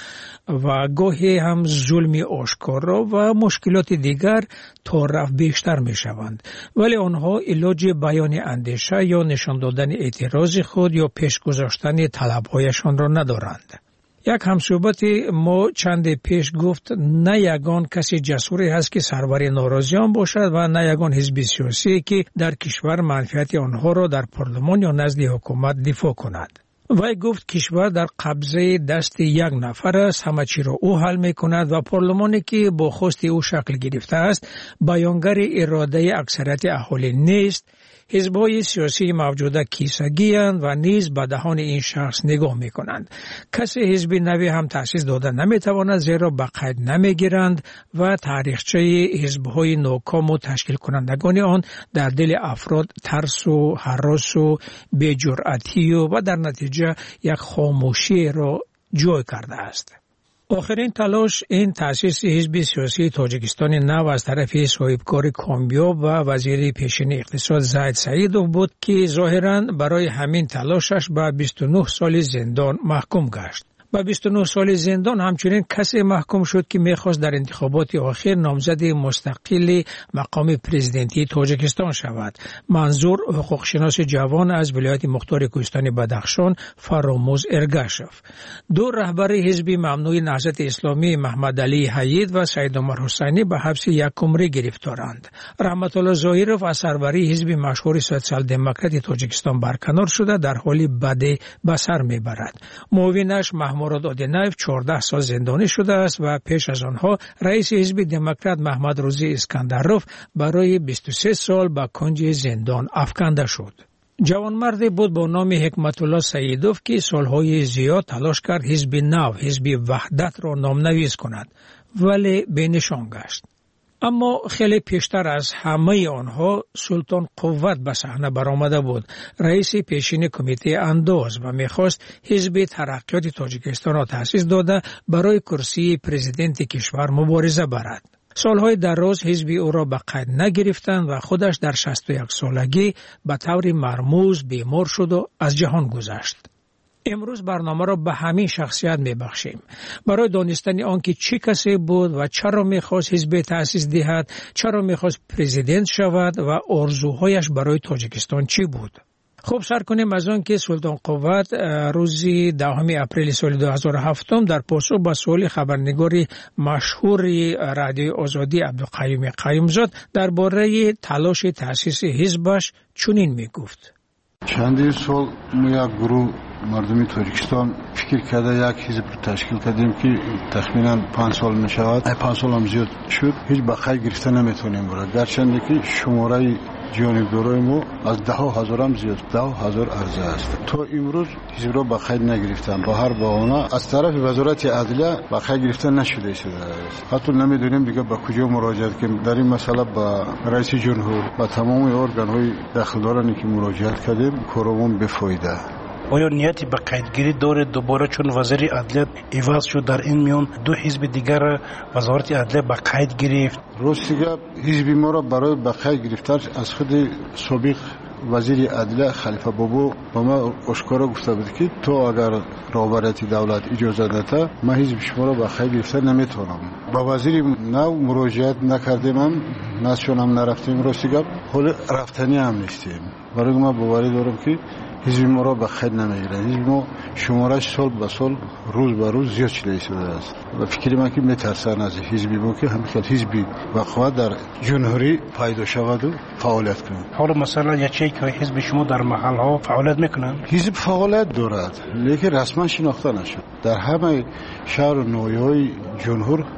و گاهی هم ظلم آشکارا و مشکلات دیگر تا رفت بیشتر می شوند. ولی آنها علاج بیان اندیشه یا نشان دادن اعتراض خود یا پیش گذاشتن طلب‌هایشان را ندارند. یک همصحبت ما چند پیش گفت نه یگان کسی جسوری هست که سرور ناراضیان باشد و نه یگان حزب سیاسی که در کشور منفعت آنها را در پارلمان یا نزد حکومت دفاع کند. وی گفت کشور در قبضه دست یک نفر است، همه چی را او حل می کند و پارلمانی که با خواست او شکل گرفته است بیانگر اراده اکثریت اهالی نیست. حزب‌های سیاسی موجوده کیسگی اند و نیز به دهان این شخص نگاه می کنند. کسی حزب نوی هم تأسیس داده نمی تواند زیرا به قید نمی گیرند و تاریخچه حزب‌های ناکام و تشکیل کنندگان آن در دل افراد ترس و هراس و بی‌جرأتی و در نتیجه یک خاموشی را جای کرده است. آخرین تلاش این تأسیس حزب سیاسی تاجیکستان نو از طرف صاحبکار کامیاب و وزیر پیشین اقتصاد زاهد سعیدوف بود که ظاهراً برای همین تلاشش به بیست و نه سال زندان محکوم گشت. با بیست و نه سال زندان همچنین کسی محکوم شد که میخواست در انتخابات آخر نامزد مستقل مقام پرزیدنتی تاجیکستان شود. منظور حقوقشناس جوان از ولایت مختار کوهستان بدخشان فراموز ارگاشف. دو رهبر حزب ممنوع نهضت اسلامی محمد علی حید و سید عمر حسینی به حبس یک عمره گرفتارند. رحمت الله ظاهرов از سروری حزب مشهور سوسیال دموکرات تاجیکستان برکنار شده در حالی بد به سر میبرد. معاونش مراد آدینایف چهارده سال زندانی شده است و پیش از آنها رئیس حزب دموکرات محمد روزی اسکندروف برای بیست و سه سال به کنج زندان افکنده شد. جوانمردی بود با نام حکمت الله سعیدوف که سالهای زیاد تلاش کرد حزب نو، حزب وحدت را نامنویس کند ولی بینشان گشت. اما خیلی پیشتر از همه آنها سلطان قوت به صحنه برآمده بود، رئیس پیشین کمیته انداز و میخواست حزب ترقیات تاجیکستان را تأسیس داده برای کرسی پرزیدنت کشور مبارزه برد. سالهای دراز حزب او را به قید نگرفتند و خودش در شصت و یک سالگی به طور مرموز بیمار شد و از جهان گذشت. امروز برنامه را به همین شخصیت میبخشیم برای دانستن آنکه چه کسی بود و چرا میخواست حزب تأسیس دهد، چرا میخواست پرزیدنت شود و آرزوهایش برای تاجیکستان چی بود. خب سر کنیم از آن که سلطان قوت روز دهم اپریل سال دو هزار و هفت در پاسخ به سوال خبرنگار مشهور رادیوی آزادی عبدالقیوم قیومزاد درباره تلاش تأسیس حزبش چنین میگفت: چندین سال ما یک گروه مردمی تاجیکستان فکر کرده یک حزب رو تشکیل کردیم که تخمینا پنج سال می شود. پنج سال هم زیاد شد، هیچ به خیر گرفته نمیتونیم برد، گرچند که شماره جانبدارای ما از ده هزار هم زیاد، ده هزار عرضه است. تا امروز حزب را به خیر نگرفتن، با هر بهانه از طرف وزارت عدلیه به خیر گرفته نشده شده است. حتی نمیدونیم دیگه به کجا مراجعت کنیم. در این مسئله با رئیس جمهور و تمام ارگان های داخلدارانی که مراجعت کردیم کارمون بفایده. آیا نیتی به قیدگیری داره دوباره چون وزیر عدلیه عوض شد در این میان دو حزب دیگر وزارت عدلیه به قید گرفت؟ راستیگه حزب ما را برای به قید گرفتن از خود سابق وزیر عدلیه خلیفه بابو با ما اشکارا گفته بود که تو اگر رهبریت دولت اجازه نده ما حزب شما را به قید گرفتن نمیتونم. با وزیر نو مراجعت نکردیم، هم نشون هم نرفتیم، راستیگه حال رفتنی هم نیستیم. برای ما باوری دارم که حزب ما را به خیر نمیگیره. حزب ما شمارش سال به سال روز به روز زیاد شده شده است و فکر من که میترسن از حزبی ما که همین حزبی وقوع در جمهوری پیدا شود و فعالیت کنند. حالا مثلا یا چه که حزب شما در محل ها فعالیت میکنن؟ حزب فعالیت دارد لیکن رسما شناخته نشد. در همه شهر و ناحیه‌های جمهور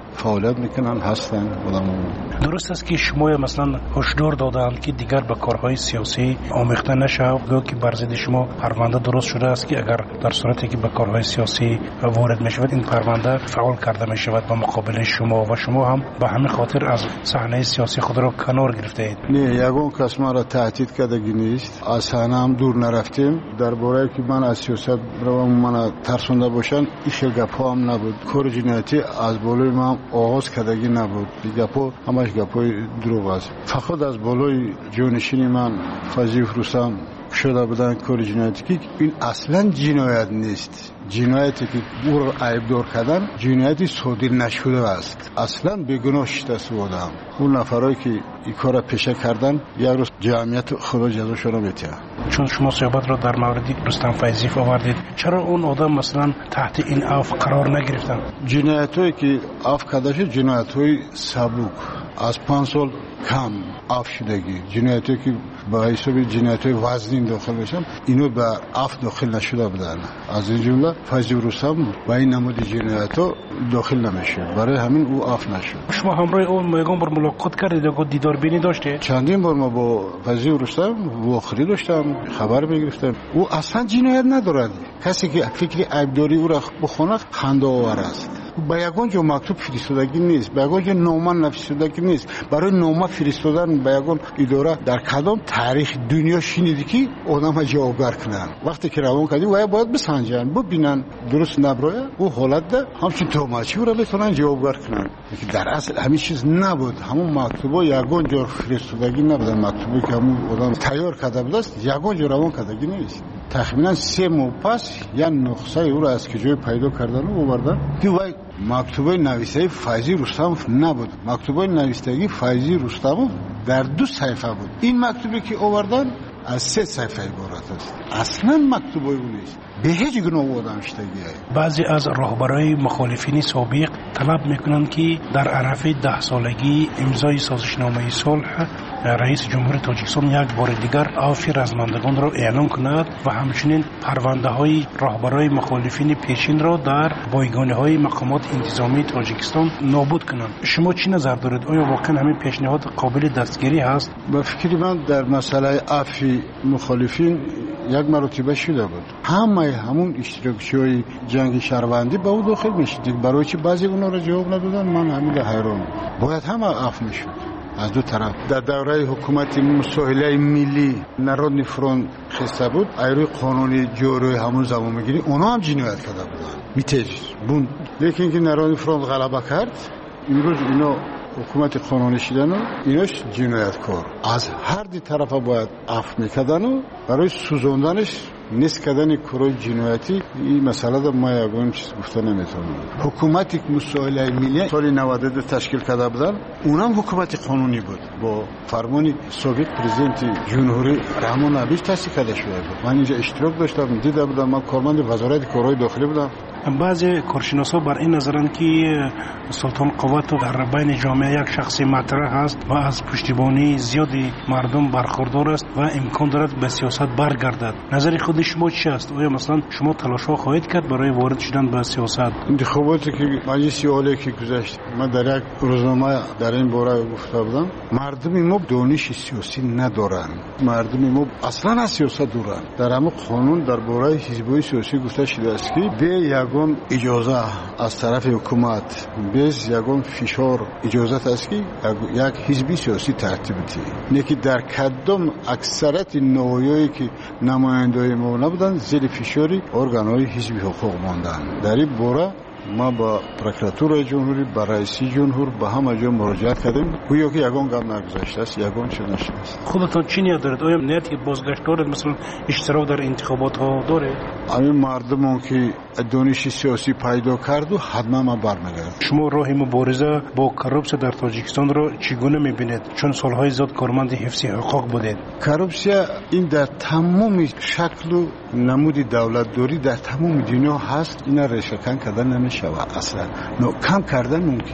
فعالیت میکنن هستن آدم‌ها. درست است که شما مثلا هشدار دادند که دیگر به کارهای سیاسی آمیخته نشود، گویا که بر ضد شما پرونده درست شده است که اگر در صورتی که به کارهای سیاسی وارد میشود این پرونده فعال کرده میشود به مقابل شما و شما هم به همین خاطر از صحنه سیاسی خود را کنار گرفته اید. نه، یگان کس ما را تهدید کردگی نیست، از صحنه هم دور نرفتیم. درباره که من از سیاست رو من ترسونده باشن این خیلی گپا هم نبود. کار جنایتی از بالای ما آغاز کردگی نبود. گپا همش گپای دروغ است. فقط از بالای جانشین من فضیف رستم شده بودن کار جنایتی که این اصلا جنایت نیست. جنایتی که او را عیبدار کردن جنایتی صادر نشده است، اصلا بیگناه شده بودم. اون نفرایی که این کار را پیشه کردن یک روز جمعیت خدا جزاشون را میده. چون شما صحبت را در مورد رستم فیضیف آوردید، چرا اون آدم مثلا تحت این عفو قرار نگرفتن؟ جنایتایی که عفو کرده شد جنایت‌های سبک، از پنج سال کم عفو شدگی، جنایتی که با حساب جنایت‌های وزنی داخل بشن اینو به عفو داخل نشده بودن. از این جمله فضیل رستم با این نمود جنایت‌ها داخل نمیشه، برای همین او عفو نشد. شما همراه اون میگم بر ملاقات کردید یا دیدار بینی داشته؟ چندین بار ما با فضیل رستم واخری داشتم، خبر میگرفتم. او اصلا جنایت ندارد. کسی که فکر عیبداری او را بخونه خنده آور است. با یگان جو مکتوب فرستادگی نیست، با یگان جو نامه نوشتگی نیست. برای نامه فرستادن با یگان اداره در کدام تاریخ دنیا شنیدی که آدم جوابگر کنن؟ وقتی که روان کردی و باید بسنجن، ببینن درست نبره او حالت ده همچین توماچی را بتونن جوابگر کنن. در اصل همین چیز نبود. همون مکتوبا یگان جو فرستادگی نبودن. مکتوبی که همون آدم تیار کرده بود است یگان جو روان کردگی نیست. تقریبا سه ماه پس یا نقصه او را از کجای پیدا کردن و آوردن که وای مکتوبه نویسه فیضی رستم نبود. مکتوبه نویسندگی فیضی رستم در دو صفحه بود. این مکتوبی که آوردن از سه صفحه عبارت است. اصلا مکتوبه اون نیست. به هیچ گناه آدم شدگی. بعضی از راهبرای مخالفین سابق طلب میکنند که در عرفه ده سالگی امضای سازشنامه صلح رئیس جمهور تاجیکستان یک بار دیگر عفو رزمندگان را اعلام کند و همچنین پرونده های راهبرای مخالفین پیشین را در بایگانه های مقامات انتظامی تاجیکستان نابود کنند. شما چی نظر دارید؟ آیا واقعا همین پیشنهاد قابل دستگیری هست؟ به فکر من در مسئله عفو مخالفین یک مرتبه شده بود. همه همون اشتراکچی‌های جنگ شهروندی به او داخل میشد. برای چی بعضی اونا را جواب ندادن؟ من همین حیران. باید همه عفو میشد از دو طرف. در دوره حکومت مساهله ملی نارودنی فرونت خسته بود، ایروی قانونی جوری همون زمان میگیری اونا هم جنایت کرده بودن میتیج بون. لیکن اینکه نارودنی فرونت غلبه کرد امروز اینا حکومت قانونی شدن و ایناش جنایتکار. از هر دی طرف باید عفو میکردن و برای سوزوندنش نیست کردن کارهای جنایتی این مسئله در ما یگان چیز گفته نمیتونم. حکومتی که مساهله ملی سال نود و دو تشکیل کرده بودن اونم حکومت قانونی بود با فرمان سابق پرزیدنت جمهوری رحمان ابیش تأسیس کرده شده بود. من اینجا اشتراک داشتم، دیده بودم. من کارمند وزارت کارهای داخلی بودم. بعضی کارشناسا بر این نظرند که سلطان قوت در بین جامعه یک شخصی مطرح است و از پشتیبانی زیادی مردم برخوردار است و امکان دارد به سیاست برگردد. نظر خود شما چی است؟ آیا مثلا شما تلاش‌ها خواهید کرد برای وارد شدن به سیاست؟ انتخاباتی که مجلس عالی که گذشت من در یک روزنامه در این باره گفته بودم مردم ما دانش سیاسی ندارند. مردم ما اصلا از سیاست دورند. در همون قانون درباره حزب‌های سیاسی گفته شده است که به یگان اجازه از طرف حکومت بیز یگان فشار اجازت است که یک حزبی سیاسی ترتیب بده. نیکی در کدام اکثریت نوعی که نمایندگان ما نبودن زیر فشاری ارگان‌های حزبی حقوق ماندن. در این باره ما با پروکراتور جمهوری با رئیس جمهور با همه جا مراجعت کردیم. گویا که یگان گام نگذاشته است، یگان چه نشده است. خودتون چی نیت دارید؟ آیا نیتی بازگشت دارید؟ مثلا اشتراک در انتخابات ها دارید؟ همین مردمون که دانش سیاسی پیدا کرد و حتما ما برمیگردیم. شما راه مبارزه با کروپسیا در تاجیکستان را چگونه میبینید؟ چون سالهای زیاد کارمند حفظ حقوق بودید. کروپسیا این در تمام شکل و نمود دولتداری در تمام دنیا هست. اینا ریشه کن کردن نمیشه اصلا. نو کم کردن ممکن.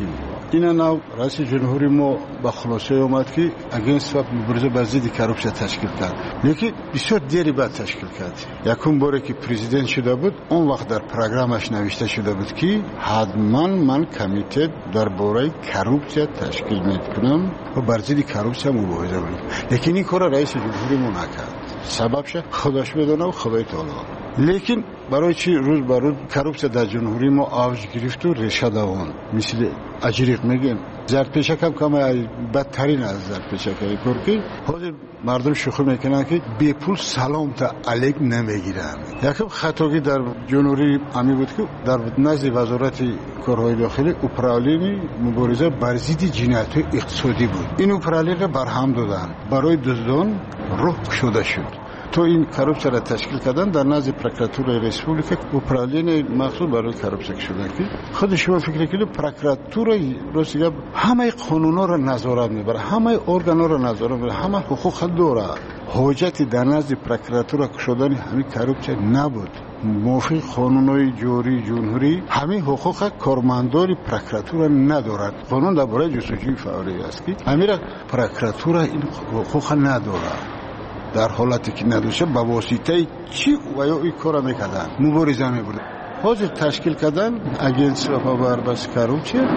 اینا نو رئیس جمهوری ما با خلاصه اومد که اگینست و مبارزه با ضد کروپسیون تشکیل کرد، لیکن بسیار دیری بعد تشکیل کرد. یکم باره که پرزیدنت شده بود اون وقت در پروگرامش نوشته شده بود که حتما من کمیته درباره کروپسیون تشکیل میکنم و بر ضد کروپسیون مبارزه کنم، لیکن این کار رئیس جمهوری ما نکرد. سببش خودش بدونه و خدای تعالی. لیکن برای چی روز بر روز کروپسیون در جمهوری ما آوج گرفت و ریشه دوان مثل اجریق میگیم زرد پیشک هم کم بدترین از زرد پیشک که حاضر مردم شوخی میکنن که بی پول سلام تا علیک نمیگیرن. یکم خطاگی در جمهوری امی بود که در نزد وزارت کارهای داخلی اپرالین مبارزه بر ضد جنایت اقتصادی بود. این اپرالین را برهم دادن برای دزدان رخ شده شد. تو این کروپسیون را تشکیل کردن در نزد پروکراتور ریسپوبلیک اپرالین مخصوص برای کروپسیون شدن که خود شما فکر کنید پروکراتور روسیه همه قانونا را نظارت میبره، همه ارگانا را نظارت میبره، همه حقوق داره. حاجتی در نزد پروکراتور شدن همین کروپسیون نبود. موافق قانونهای جوری جمهوری همین حقوق کارمندان پروکراتور ندارد. قانون درباره جستجوی فوری است که همین پروکراتور این حقوق نداره. در حالتی که ندوشه با واسطه چی و یا این کار میکردن مبارزه میبردن. حاضر تشکیل کردن اجنس و پابربست کروپسیون.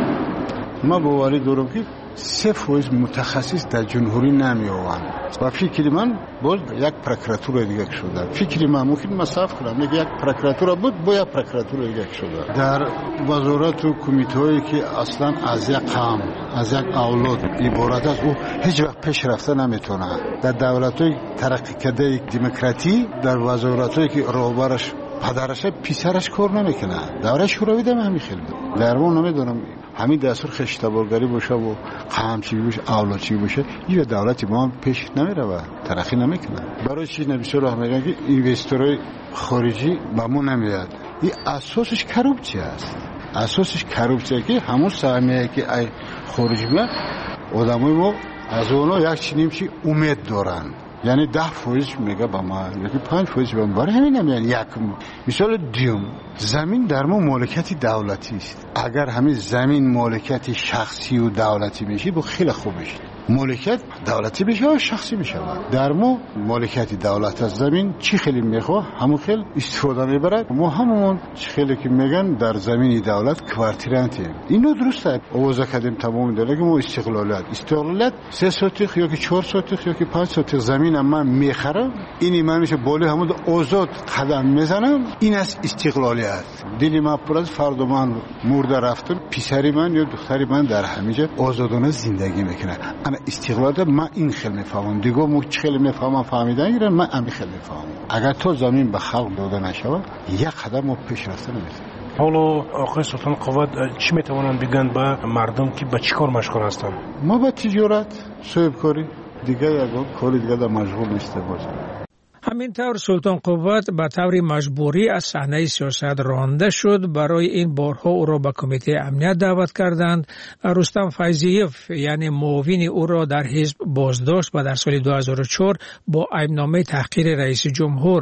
ما باوری دارم که سه فویز متخصص در جمهوری نمی آوند و فکر من باز یک پروکراتور دیگه شده. فکر من ممکن مصرف کنم یک پروکراتور بود با یک پروکراتور دیگه شده. در وزارت و کمیته هایی که اصلا از یک قوم از یک اولاد عبارت است او هیچ وقت پیش رفته نمیتونه. در دولت های ترقی کرده دموکراتی در وزارت هایی که راهبرش پدرش پسرش کار نمیکنه. دوره شوروی دم همین خیلی در اون نمیدونم همین دستور خشتبارگری باشه و قمچی باشه اولادچی باشه این دولت ما پیش نمیره و ترقی نمیکنه. برای چی نمیشه راه میگن که اینوستورهای خارجی به ما نمیاد. این اساسش کروپسیون است. اساسش کروپسیون که همون سهمیه که ای خارجی میاد آدمای ما از اونها یک چنین چی امید دارن. یعنی ده فویز میگه با ما یکی پنج فویز با ما برای همین نمیان. یک مثال دیوم زمین در ما مالکیت دولتی است. اگر همین زمین مالکیت شخصی و دولتی میشه با خیلی خوب میشه. مالکیت دولتی بشه و شخصی میشه. در ما مالکیت دولت از زمین چی خیلی میخواه همون خیلی استفاده میبرد. ما همون چی خیلی که میگن در زمین دولت کوارترانتی. اینو درسته. آوازه کردیم تمام داره که ما استقلالیت استقلالیت سه سوتیخ یا که چهار سوتیخ یا که پنج سوتیخ زمین من میخرم این من میشه بالی همون آزاد قدم میزنم. این است استقلالیت. دلی من پر از فرد من مرده رفتم پسری من یا دختری من در همینجا آزادانه زندگی میکنه. انا استقلال من این خیلی میفهمم دیگه مو خیلی میفهمم فهمیدن گیرن من همین خیلی میفهمم. اگر تو زمین به خلق داده نشود یک قدم ما پیش رفته نمیشه. حالا آقای سلطان قوت چی میتوانند بگن به مردم که به چی کار مشغول هستند؟ ما به تجارت صاحب کاری دیگه یک کار دیگه در مشغول نیسته باشیم. همینطور سلطان قوت به طور مجبوری از صحنه سیاست رانده شد. برای این بارها او را به کمیته امنیت دعوت کردند. رستم فیضیف یعنی معاون او را در حزب بازداشت و در سال دو هزار و چهار با ایبنامه تحقیر رئیس جمهور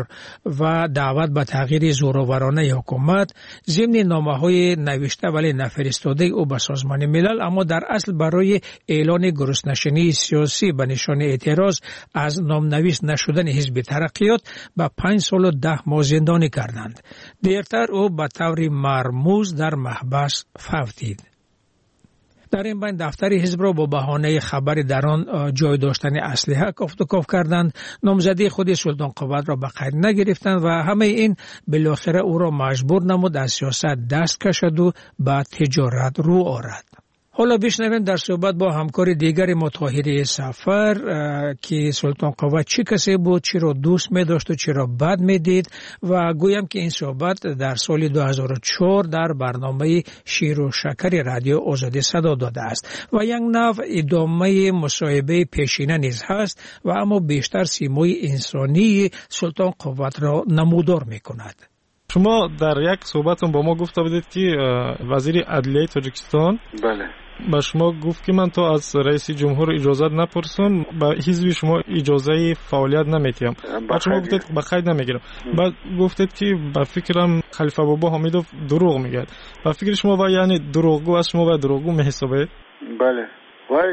و دعوت به تغییر زورآورانه حکومت ضمن نامه‌های نوشته ولی نفرستاده او به سازمان ملل، اما در اصل برای اعلان گرسنه‌شینی سیاسی به نشانه اعتراض از نامنویس نشدن حزب ترقیات به پنج سال و ده ماه زندانی کردند. دیرتر او به طور مرموز در محبس فوتید. در این بین دفتر حزب را با بهانه خبر در آن جای داشتن اسلحه کافت و کاف کردند. نامزدی خود سلطان قوت را به قید نگرفتند و همه این بالاخره او را مجبور نمود از سیاست دست کشد و به تجارت رو آورد. حالا بشنویم در صحبت با همکار دیگر ما طاهری سفر که سلطان قوت چی کسی بود، چی را دوست می داشت و چی را بد می دید و گویم که این صحبت در سال دو هزار و چهار در برنامه شیر و شکر رادیو آزادی صدا داده است و یک نوع ادامه مصاحبه پیشینه نیز هست و اما بیشتر سیمای انسانی سلطان قوت را نمودار می کند. شما در یک صحبتون با ما گفته بودید که وزیر عدلیه تاجیکستان بله با شما گفت که من تو از رئیس جمهور اجازه نپرسم، با حزب شما اجازه فعالیت نمیتیم. بعد شما گفتید با قید نمیگیرم. بعد گفتید که با فکرم خلیفه بابا حمیدوف دروغ میگه. با فکر شما با یعنی دروغگو از شما با دروغگو میحسابید؟ بله. وای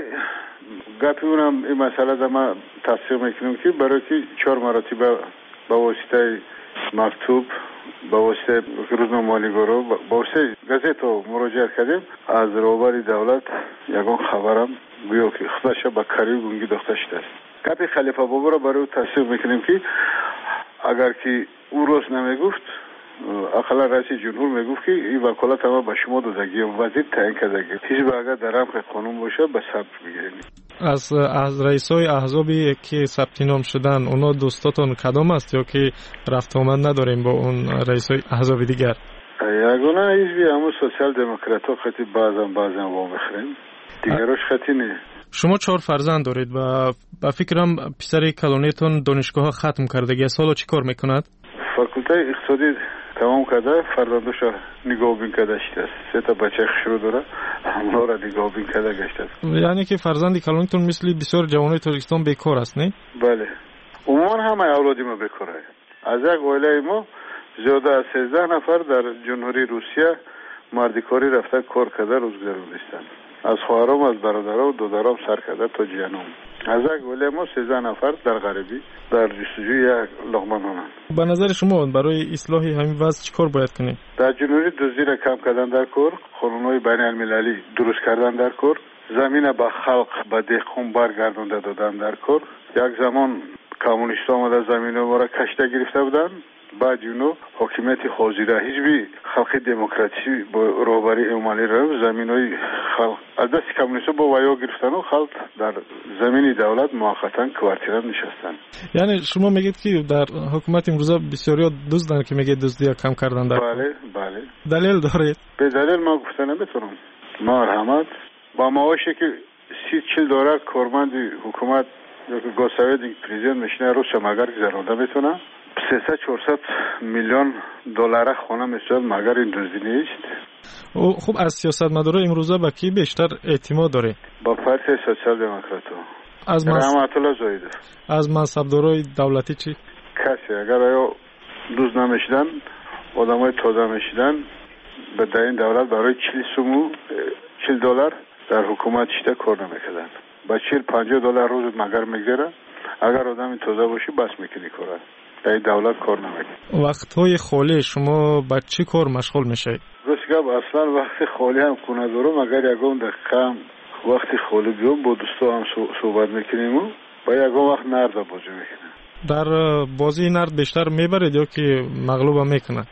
گپی اونم این مسئله در ما تفسیر میکنم که برای که چهار مراتب با واسطه مکتوب، با واسطه روزنامه‌نگارا، با واسطه گازیت مراجعه کردیم از روباری دولت یگان خبرم گویا که خودش با کاری گونگی داشته است. گپی خلیفه بابا را برای تفسیر میکنیم که اگر که او روز نمیگفت اقلا رئیس جمهور میگفت که این وکالت ما به شما دادگی وزیر تعیین کردگی حزب اگر در رمق قانون باشه به ثبت میگیریم. از از رئیسای احزابی که ثبت نام شدن اونا دوستاتون کدام است یا که رفت آمد نداریم با اون رئیسای احزاب دیگر؟ یگانه حزبی همون سوسیال دموکرات ها خیلی بعضن بعضن وا میخریم، دیگرش خیلی نه. شما چهار فرزند دارید و با فکرم پسر کلونیتون دانشگاه ختم کردگی است، حالا چی کار میکند؟ فاکولته اقتصادی تمام کرده، فرزندش نگاه بین کرده است. سه تا بچه شروع داره، همونا را نگاه بین کرده گشته است. یعنی که فرزند کلونیتون مثل بسیار جوانای تاجیکستان بیکار است، نه؟ بله. عموما همه اولادی ما بیکاره. از یک عائله ما زیاده از سیزده نفر در جمهوری روسیه مردی کاری رفته کار کرده روز گذروندند. از خواهرام، از برادرام و دادرام سر کرده تا جیانم. از یک عائله ما سیزده نفر در غربی در جستجوی یک لقمه نانند. به نظر شما برای اصلاح همین وضع چیکار باید کنیم؟ در جمهوری دزدی را کم کردن در کار، قانون‌های بین المللی درست کردن در کار، زمین به خلق به دهقان برگردانده دادن در کار. یک زمان کمونیست آمده زمین ما را کشته گرفته بودند، بعد اونو حاکمیت حاضره حزبی خلق دموکراسی با رهبری امالی را زمینای خلق از دست کمونیست با ویا گرفتن و خلق در زمین دولت موقتا کوارتیرا نشستن. یعنی شما میگید که در حکومت امروزه بسیاری دزدن که میگه دزدی کم کردن در بله بله دلیل دارید؟ به دلیل ما گفتن نمیتونم. مرحمت با معاشی که سی چل دلار کارمند حکومت یا که گوساوید پرزیدنت میشنه رو شماگر گذرانده میتونه سیصد چهارصد میلیون دلار خانه میشد، مگر این دزدی نیست. خب از سیاستمدارا امروزه با کی بیشتر اعتماد داره؟ با پارتی سوسیال دموکرات. از رحمت الله زاهدی. از منصبدارای دولتی چی؟ کسی اگر آیا دوز نمیشدن آدمای تازه میشدن به در این دولت برای چهل سومو چهل دلار در حکومت شده کار نمیکردن. با چهل پنجاه دلار روز مگر میگذره. اگر آدم تازه باشی بس میکنی کاره. در دولت کار نمیکنی. وقتهای خالی شما با چی کار مشغول میشید؟ راستگاه اصلا وقت خالی هم کنه دارم، اگر یکم دقیقه وقت خالی بیام با دوستا هم صحبت میکنیم و با یکم وقت نرد بازی میکنیم. در بازی نرد بیشتر میبرید یا که مغلوب هم میکنه؟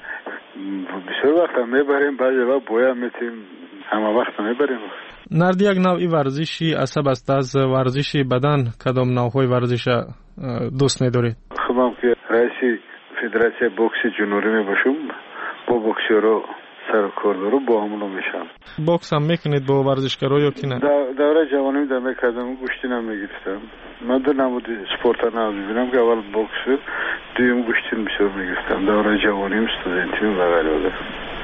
بسیار وقت هم میبریم، بعضی وقت باید میتیم، همه وقت هم میبریم. نرد یک نوعی ورزشی عصب است. از ورزشی بدن کدام نوعهای ورزش دوست ندارید؟ خودم که رئیس فدراسیون بوکس جنوبی می باشم، با بوکسورا سر کار دارم، با همونو میشم. بوکس هم میکنید با ورزشکارا یا کی نه؟ دوره جوانی در میکردم، گوشتی نمیگرفتم. من در نمود سپورت نمیبینم که اول بوکس دویم گوشتی بسیار میگرفتم. دوره جوانیم استودنتی و غیره.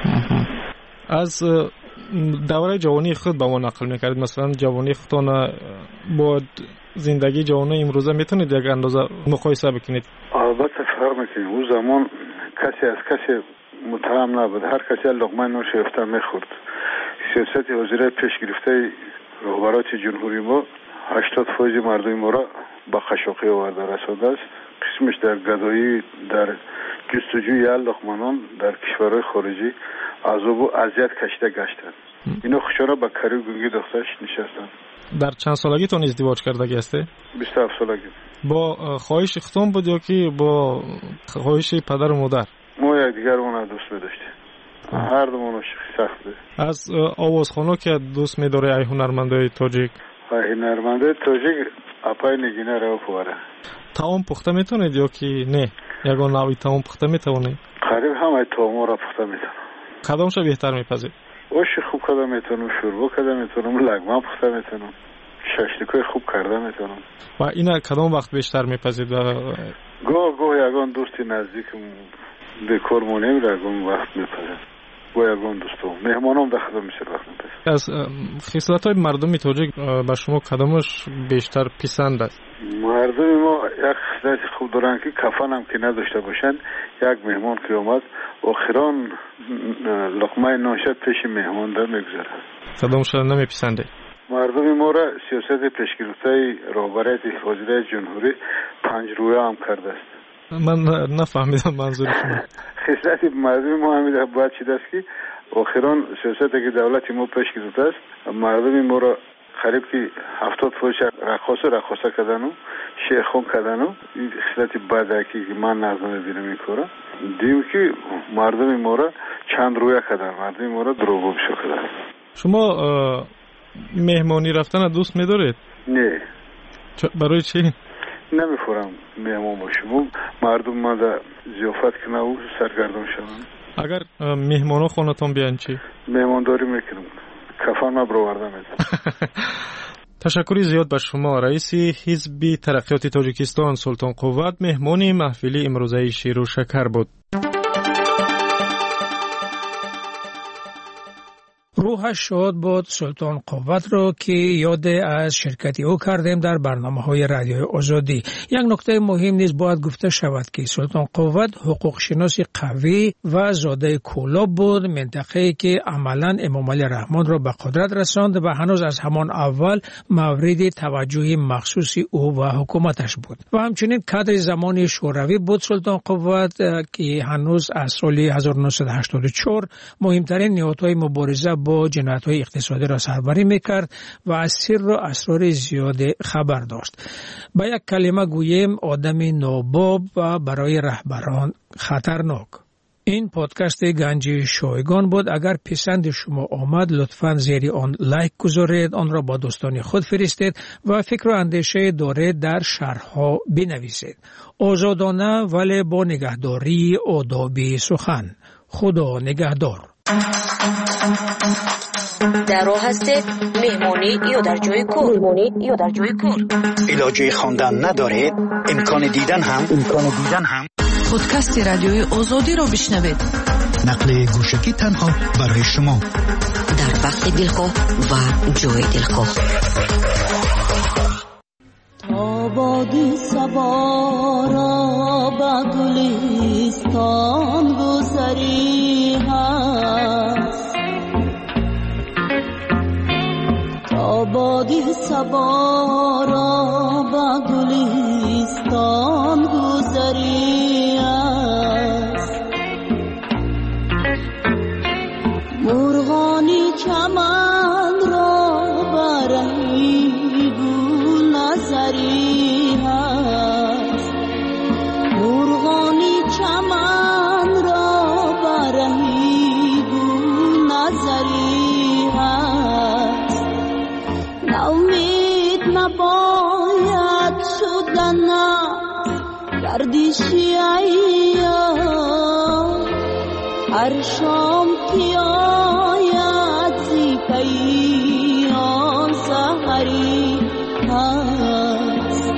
از دوره جوانی خود با ما نقل میکردید، مثلا جوانی خودتان با زندگی جوانی امروزه میتونید یک اندازه مقایسه بکنید؟ البته فرق میکنه. اون زمان کسی از کسی متهم نبود، هر کسی لقمه نون شرفته میخورد. سیاست حاضره پیش گرفته رهبرات جمهوری ما هشتاد فیصد مردم ما را با خشاقی آورده رسانده است. قسمش در گدایی، در جستجوی لقمه نان در کشورهای خارجی عذاب و اذیت کشیده گشتند. اینا خوشا با کاری گونگی دخترش نشستن. در چند سالگیتون ازدواج کردگی هسته؟ بیست و هفت سالگی. با خواهش اختون بود یا که با خواهش پدر و مادر؟ ما یک دیگرمون دوست می‌داشتیم. هر دومون سخت بود. از آوازخوان‌ها که دوست می‌داره ای هنرمندای تاجیک؟ ای هنرمندای تاجیک اپای نگینه رو پوره. تاون پخته میتونید یا که نه؟ یگان نوعی تاون پخته میتونید؟ قریب همه تاون را پخته میتونم. کدامش بهتر میپذید؟ اوش خوب کرده میتونم، شوربا کرده میتونم، لگمه پخته میتونم، ششلیکای خوب کرده میتونم. و اینا کدام وقت بیشتر میپذید؟ گاه گاه یگان دوستی نزدیکم دکور مونیم را گم وقت میپذید. با یگان دوستم مهمانم در خدمت میشه وقت از خصلت‌های مردم تاجیک با شما کدامش بیشتر پسند است؟ مردم ما یک خصلت خوب دارن که کفن هم که نداشته باشن. یک مهمان که اومد آخران لقمه نانشد پیش مهمان در میگذاره. کدامش نمیپسنده؟ مردم ما را سیاست پیشگرفته رهبری وزیر جمهوری پنج رویه هم کرده است. من نفهمیدم منظور شما. خصلت مردم ما همیشه باید چیز است که آخران سیاست که دولت ما پیش گرفته است مردم ما را قریب که هفتاد فوش رقاص رقاصه کردن و شیخون کردن و این خصلت بده که من نظر دیدم میکنم. دیم که مردم ما را چند رویه کردن، مردم ما را دروغ بشو کردن. شما مهمانی رفتن دوست می‌دارید؟ نه. برای چی؟ نمی‌فورم مهمان باشم. مردم ما در ضیافت کنه و سرگردان شوند. اگر مهمانو خونتون بیان چی؟ مهمانداری میکنم. کفن ما برآورده میدم. تشکری زیاد به شما. رئیس حزب ترقیات تاجیکستان سلطان قوت مهمان محفل امروزه شیر و شکر بود. روحش شاد بود سلطان قوت را که یاد از شرکتی او کردیم در برنامه های رادیوی آزادی. یک نکته مهم نیز باید گفته شود که سلطان قوت حقوق شناس قوی و زاده کولاب بود، منطقه‌ای که عملاً امام علی رحمان را به قدرت رساند و هنوز از همان اول مورد توجه مخصوصی او و حکومتش بود. و همچنین کادر زمانی شوروی بود سلطان قوت که هنوز از سال هزار و نهصد و هشتاد و چهار مهمترین نهادهای مبارزه با جنایت‌های اقتصادی را سربری می‌کرد و از سر و اسرار زیاد خبر داشت. با یک کلمه گوییم آدم ناباب و برای رهبران خطرناک. این پادکست گنج شایگان بود. اگر پسند شما آمد لطفاً زیر آن لایک گذارید، آن را با دوستان خود فرستید و فکر و اندیشه دارید در شرح‌ها بنویسید. آزادانه ولی با نگهداری آداب سخن. خدا نگهدار. در راه هستید مهمانی یا در جای کار مهمانی یا در جای کار علاجه خواندن ندارید امکان دیدن هم امکان دیدن هم پادکست رادیوی آزادی رو بشنوید. نقل گوشکی تنها برای شما در وقت دلخواه و جای دلخواه. آبادی سوارا با گلستان گذری هست، آبادی سوارا با گلستان گذری هست، مرغانی چمن را برای گل نظری هست، مرغانی چمن را برای گل نظری هست، ناامید نباید شدن گردشی ایام، هر شام که آید زی پیام سحری هست.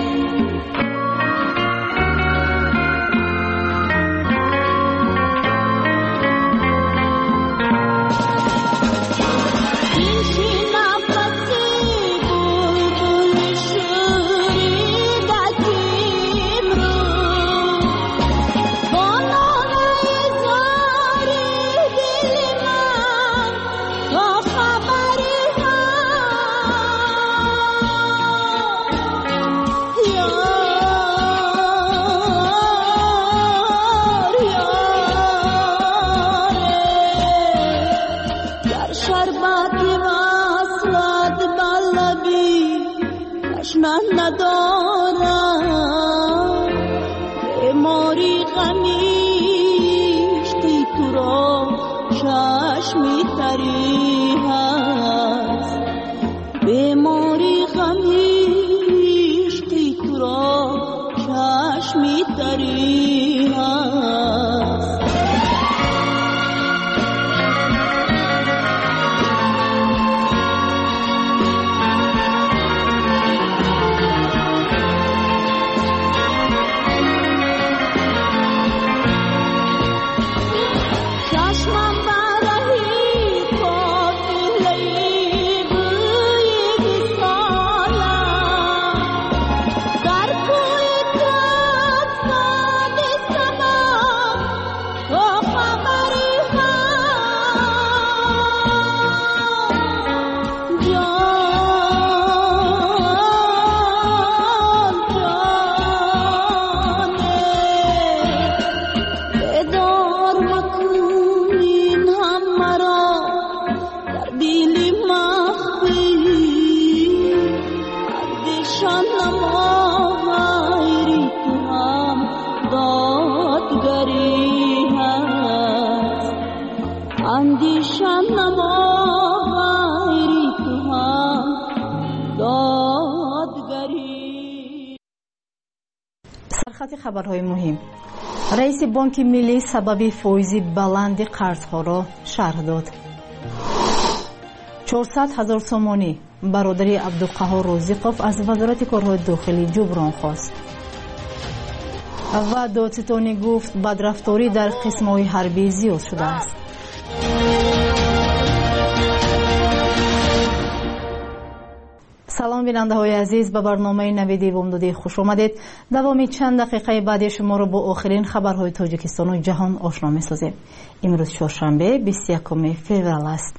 چشمم برای سرخط خبرهای مهم. رئیس بانک ملی سبب فایز بلند قرضها را شرح داد. چهارصد هزار سومانی برادری عبدالقهار رازقوف از وزارت کارهای داخلی جبران خواست. و دادستانی گفت بدرفتاری در قسم‌های حربی زیاد شده است. سلام بیننده های عزیز، به برنامه نویدی بامدادی خوش آمدید. دوامی چند دقیقه بعد شما را با آخرین خبرهای تاجیکستان و جهان آشنا می‌سازیم. امروز چهارشنبه بیست و یکم فوریه است.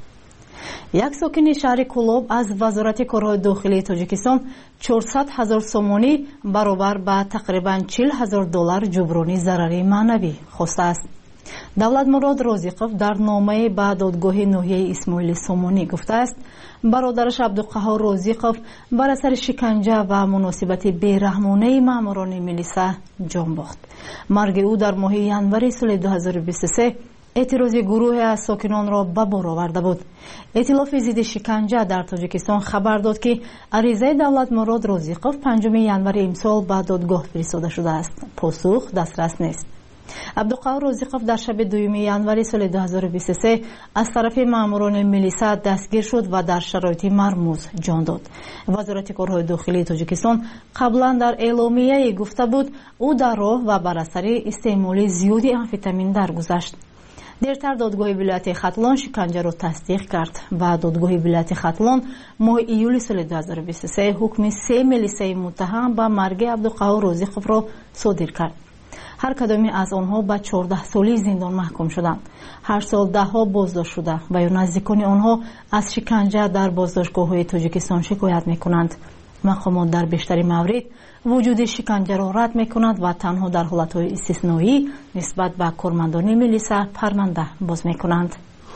یک ساکن شهر کولاب از وزارت کارهای داخلی تاجیکستان چهارصد هزار سومانی برابر به تقریباً چهل هزار دلار جبرانی ضرری معنوی خواسته است. دولت مراد رازقوف در نامه به دادگاه ناحیه اسماعیل سومانی گفته است برادرش عبدالقهار رازقوف بر اثر شکنجه و مناسبت بیرحمانه ماموران میلیسا جان باخت. مرگ او در ماه ژانویه سال دو هزار و بیست و سه اعتراض گروه از ساکنان را به بار آورده بود. ائتلاف ضد شکنجه در تاجیکستان خبر داد که عریضه دولت مراد رازقوف پنجم ژانویه امسال به دادگاه فرستاده شده است. پاسخ دسترس نیست. عبدالقهار رازقوف در شب دوم ژانویه سال دو هزار و بیست و سه از طرف ماموران میلیسا دستگیر شد و در شرایط مرموز جان داد. وزارت کارهای داخلی تاجیکستان قبلا در اعلامیه گفته بود او در راه و بر اثر استعمال زیادی آمفتامین درگذشت. دیرتر دادگاه ولایت ختلان شکنجه را تصدیق کرد و دادگاه ولایت ختلان ماه ایول سال دو هزار و بیست و سه حکم سه میلیسای متهم به مرگ عبدالقهار رازقوف را صادر کرد. هر کدامی از آنها به چهارده سالی زندان محکوم شدند. هر سال ده ها بازداشت شده و یا نزدیکان آنها از شکنجه در بازداشتگاه‌های تاجیکستان شکایت می‌کنند. مقامات در بیشتر موارد وجود شکنجه را رد می‌کنند و تنها در حالت‌های استثنایی نسبت به کارمندان میلیسا پرونده باز می‌کنند.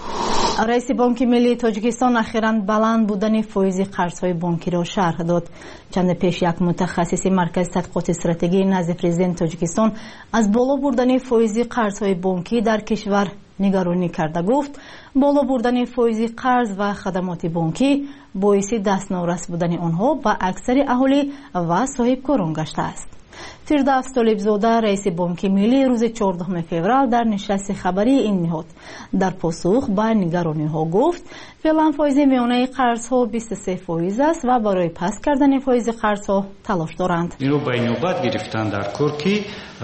رئیس بانک ملی تاجیکستان اخیراً بلند بودن فایز قرض‌های بانکی را شرح داد. چند پیش یک متخصص مرکز تحقیقات استراتژی نزد پرزیدنت تاجیکستان از بالا بردن فایز قرض‌های بانکی در کشور نگرانی کرده. گفت بالا بردن فایز قرض و خدمات بانکی باعث دستنارس بودن آنها به اکثر اهالی و صاحبکاران گشته است. فردوس طالبزاده رئیس بانک ملی روز چهاردهم فوریه در نشست خبری این نهاد در پاسخ به نگرانی ها گفت فعلا فایز میانه قرض ها بیست و سه فایز است و برای پس کردن فایز قرض ها تلاش دارند. این رو به نوبت گرفتن در کار که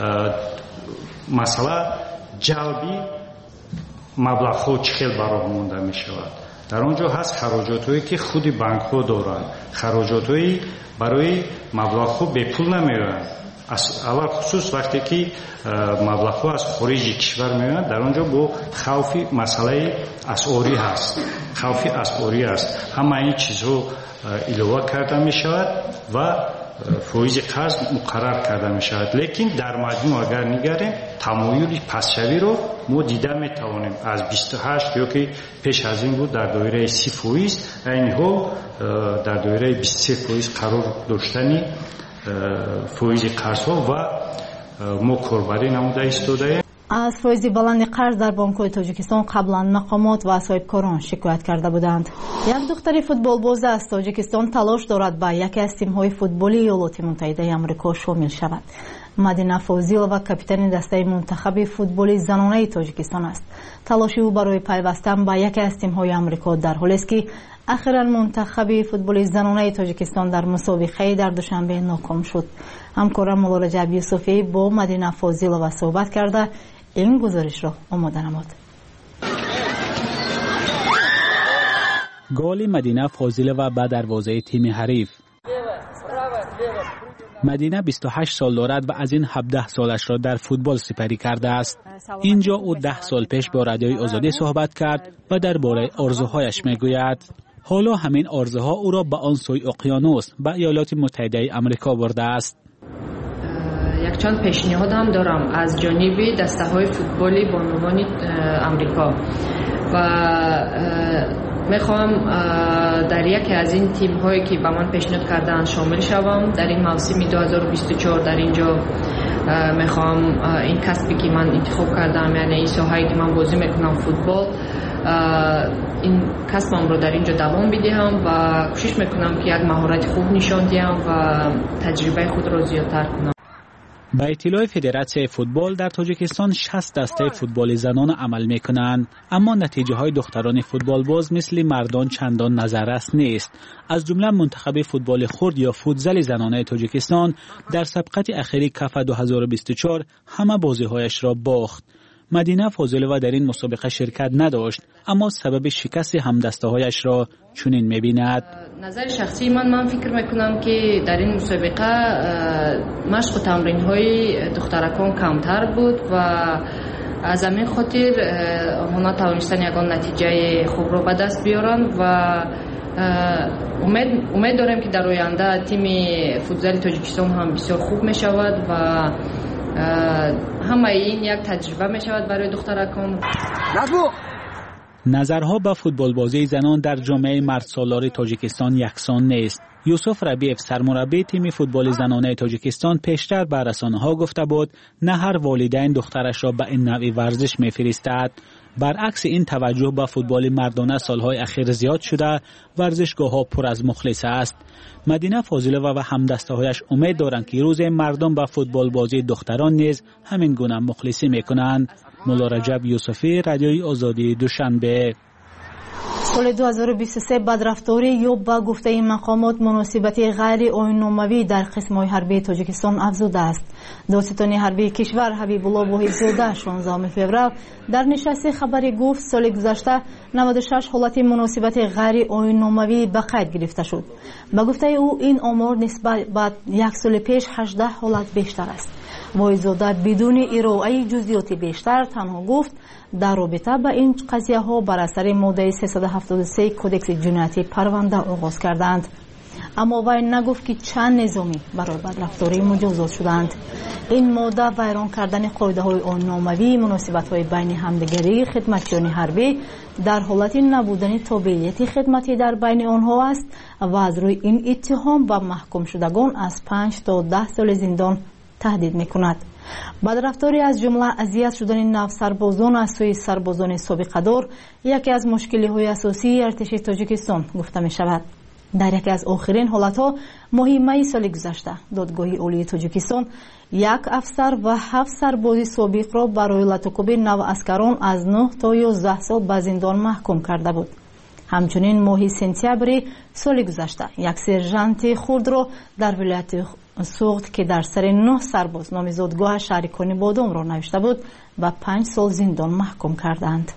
مسئله جلبی مبلغ ها چه خیلی برای مونده می شود. در آنجا هست خراجات هایی که خود بانک ها دارند، خراجات هایی برای مبلغ ها به پول نمی‌آیند. اول خصوص وقتی که مبلغ ها از خارج کشور میاد در آنجا با خوفی مسئله اسعاری هست، خوفی اسعاری است. همه این چیزها ایلوه کرده می شود و فایز قرض مقرر کرده می شود. لیکن در مجموع اگر نگریم تمایل پسشوی رو ما دیده می توانیم از بیست و هشت یا که پیش از این بود در دایره سی فایز اینها در دایره بیست و سه فایز قرار داشتنی فایز قرض ها و ما کاربری نموده ایستاده. از فایز بلند قرض در بانک‌های تاجیکستان قبلا مقامات و صاحبکاران شکایت کرده بودند. یک دختر فوتبال باز از تاجیکستان تلاش دارد به یکی از تیم‌های فوتبالی ایالات متحده آمریکا شامل شود. مدینه فاضلова کاپیتان دسته منتخب فوتبال زنانه تاجیکستان است. تلاش او برای پیوستن به یکی از تیم‌های آمریکا در حالی است که اخیراً منتخب فوتبال زنانه تاجیکستان در مسابقه در دوشنبه ناکام شد. همکارم مولا رجب یوسفی با مدینه فاضلова صحبت کرده این گزارش را آماده نمود. گل مدینه فاضلова به دروازه تیم حریف. مدینه بیست و هشت سال دارد و از این هفده سالش را در فوتبال سپری کرده است. اینجا او ده سال پیش با رادیوی آزادی صحبت کرد و درباره آرزوهایش میگوید. حالا همین آرزوها او را به آن سوی اقیانوس به ایالات متحده آمریکا برده است. یک چند پیشنهاد هم دارم از جانب دسته های فوتبالی بانوان آمریکا و میخوام در یکی از این تیم هایی که به من پیشنهاد کردن شامل شوم. در این موسم دو هزار و بیست و چهار در اینجا میخوام این کسبی که من انتخاب کردم، یعنی این ساحه‌ای که من بازی میکنم فوتبال، این کسبم رو در اینجا دوام بدهم و کوشش میکنم که یک مهارت خوب نشان دهم و تجربه خود رو زیادتر کنم. با اطلاع فدراسیون فوتبال در تاجیکستان شصت دسته فوتبال زنان عمل میکنند، اما نتیجه های دختران فوتبال باز مثل مردان چندان نظررس نیست. از جمله منتخب فوتبال خرد یا فوتزال زنانه تاجیکستان در سبقت اخیری کاف دو هزار و بیست و چهار همه بازی‌هایش را باخت. مدینه فاضلова در این مسابقه شرکت نداشت، اما سبب شکست همدسته‌هایش را چنین می‌بیند. نظر شخصی من من فکر میکنم که در این مسابقه مشق و تمرین‌های دخترکان کمتر بود و از همین خاطر اونا توانستن یگان نتیجه خوب را به دست بیارن و امید امید داریم که در آینده تیم فوتزال تاجیکستان هم بسیار خوب می شود و همه این یک تجربه می شود برای دخترکان. نظرها به فوتبال بازی زنان در جامعه مرد سالار تاجیکستان یکسان نیست. یوسف ربیف سرمربی تیم فوتبال زنانه تاجیکستان پیشتر به رسانه‌ها گفته بود نه هر والدین دخترش را به این نوع ورزش می‌فرستد. برعکس این توجه به فوتبال مردانه سالهای اخیر زیاد شده، ورزشگاه‌ها پر از مخلص است. مدینه فاضلова و همدسته‌هایش امید دارند که روز مردم به فوتبال بازی دختران نیز همین گونه مخلصی می‌کنند. مولا رجب یوسفی، رادیوی آزادی، دوشنبه. سال دو هزار و بیست و سه بدرفتاری یا با گفته این مقامات مناسبت غیر آیین‌ناموی در قسم‌های حربی تاجیکستان افزوده است. دادستان حربی کشور حبیب الله واحدزاده شانزدهم فوریه در نشست خبری گفت سال گذشته نود و شش حالت مناسبت غیر آیین‌ناموی به قید گرفته شد. با گفته او این آمار نسبت به یک سال پیش هجده حالت بیشتر است. واحدزاده بدون ارائه جزئیات بیشتر تنها گفت در رابطه با این قضیه ها بر اثر ماده سیصد و هفتاد و سه کدکس جنایتی پرونده آغاز کردند، اما وی نگفت که چند نظامی برای بدرفتاری مجازات شدند. این ماده ویران کردن قاعده های آیین‌ناموی، مناسبت های بین همدیگری خدمتیان حربی در حالت نبودن تابعیت خدمتی در بین آنها است و از روی این اتهام به محکوم شدگان از پنج تا ده سال زندان تهدید میکند. بدرفتاری از جمله اذیت شدن نو سربازان از سوی سربازان سابقه‌دار یکی از مشکل‌های اساسی ارتش تاجیکستان گفته می شود. در یکی از آخرین حالت‌ها ماه می سال گذشته دادگاه عالی تاجیکستان یک افسر و هفت سرباز سابق را برای لطوکوب نو اسکران از نه تا یازده سال به زندان محکوم کرده بود. همچنین ماه سپتامبر سال گذشته یک سرژانت خرد را در ولایت سوخت که در سر نه سرباز نامزدگاه شهرکانی بادام را نوشته بود و پنج سال زندان محکوم کردند.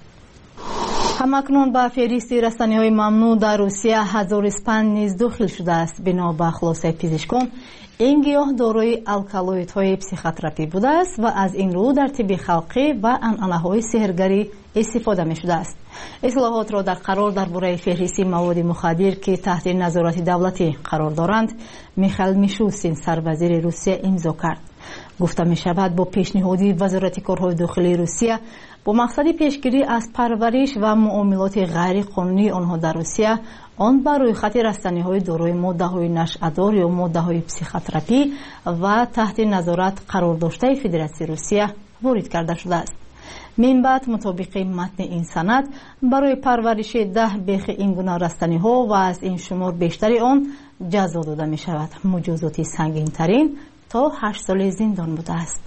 همکنون به فهرست رسانه‌های ممنوع در روسیه هزار اسپند نیز داخل شده است. بنا به خلاصه پزشکان این گیاه دارای الکالویدهای پسیخوتراپی بوده است و از این رو در طب خلقی و عنعنه‌های سحرگری استفاده می شده است. اصلاحات را در قرار درباره فهرست مواد مخدر که تحت نظارت دولتی قرار دارند میخائیل میشوستین سروزیر روسیه امضا کرد. گفته می شود با پیشنهادی وزارت کارهای داخلی روسیه با مقصد پیشگیری از پرورش و معاملات غیر قانونی آنها در روسیه، آن بر روی خط رسانه‌های دارای ماده‌های نشأه‌دار یا ماده‌های پسیخوتراپی و تحت نظارت قرار داشته فدراسیون روسیه وارد کرده شده است. من بعد مطابق متن این سند برای پرورش ده بیخ این گونه رسانه‌ها و از این شمار بیشتری آن جزا داده می شود. مجازات سنگین ترین تا هشت سال زندان بوده است.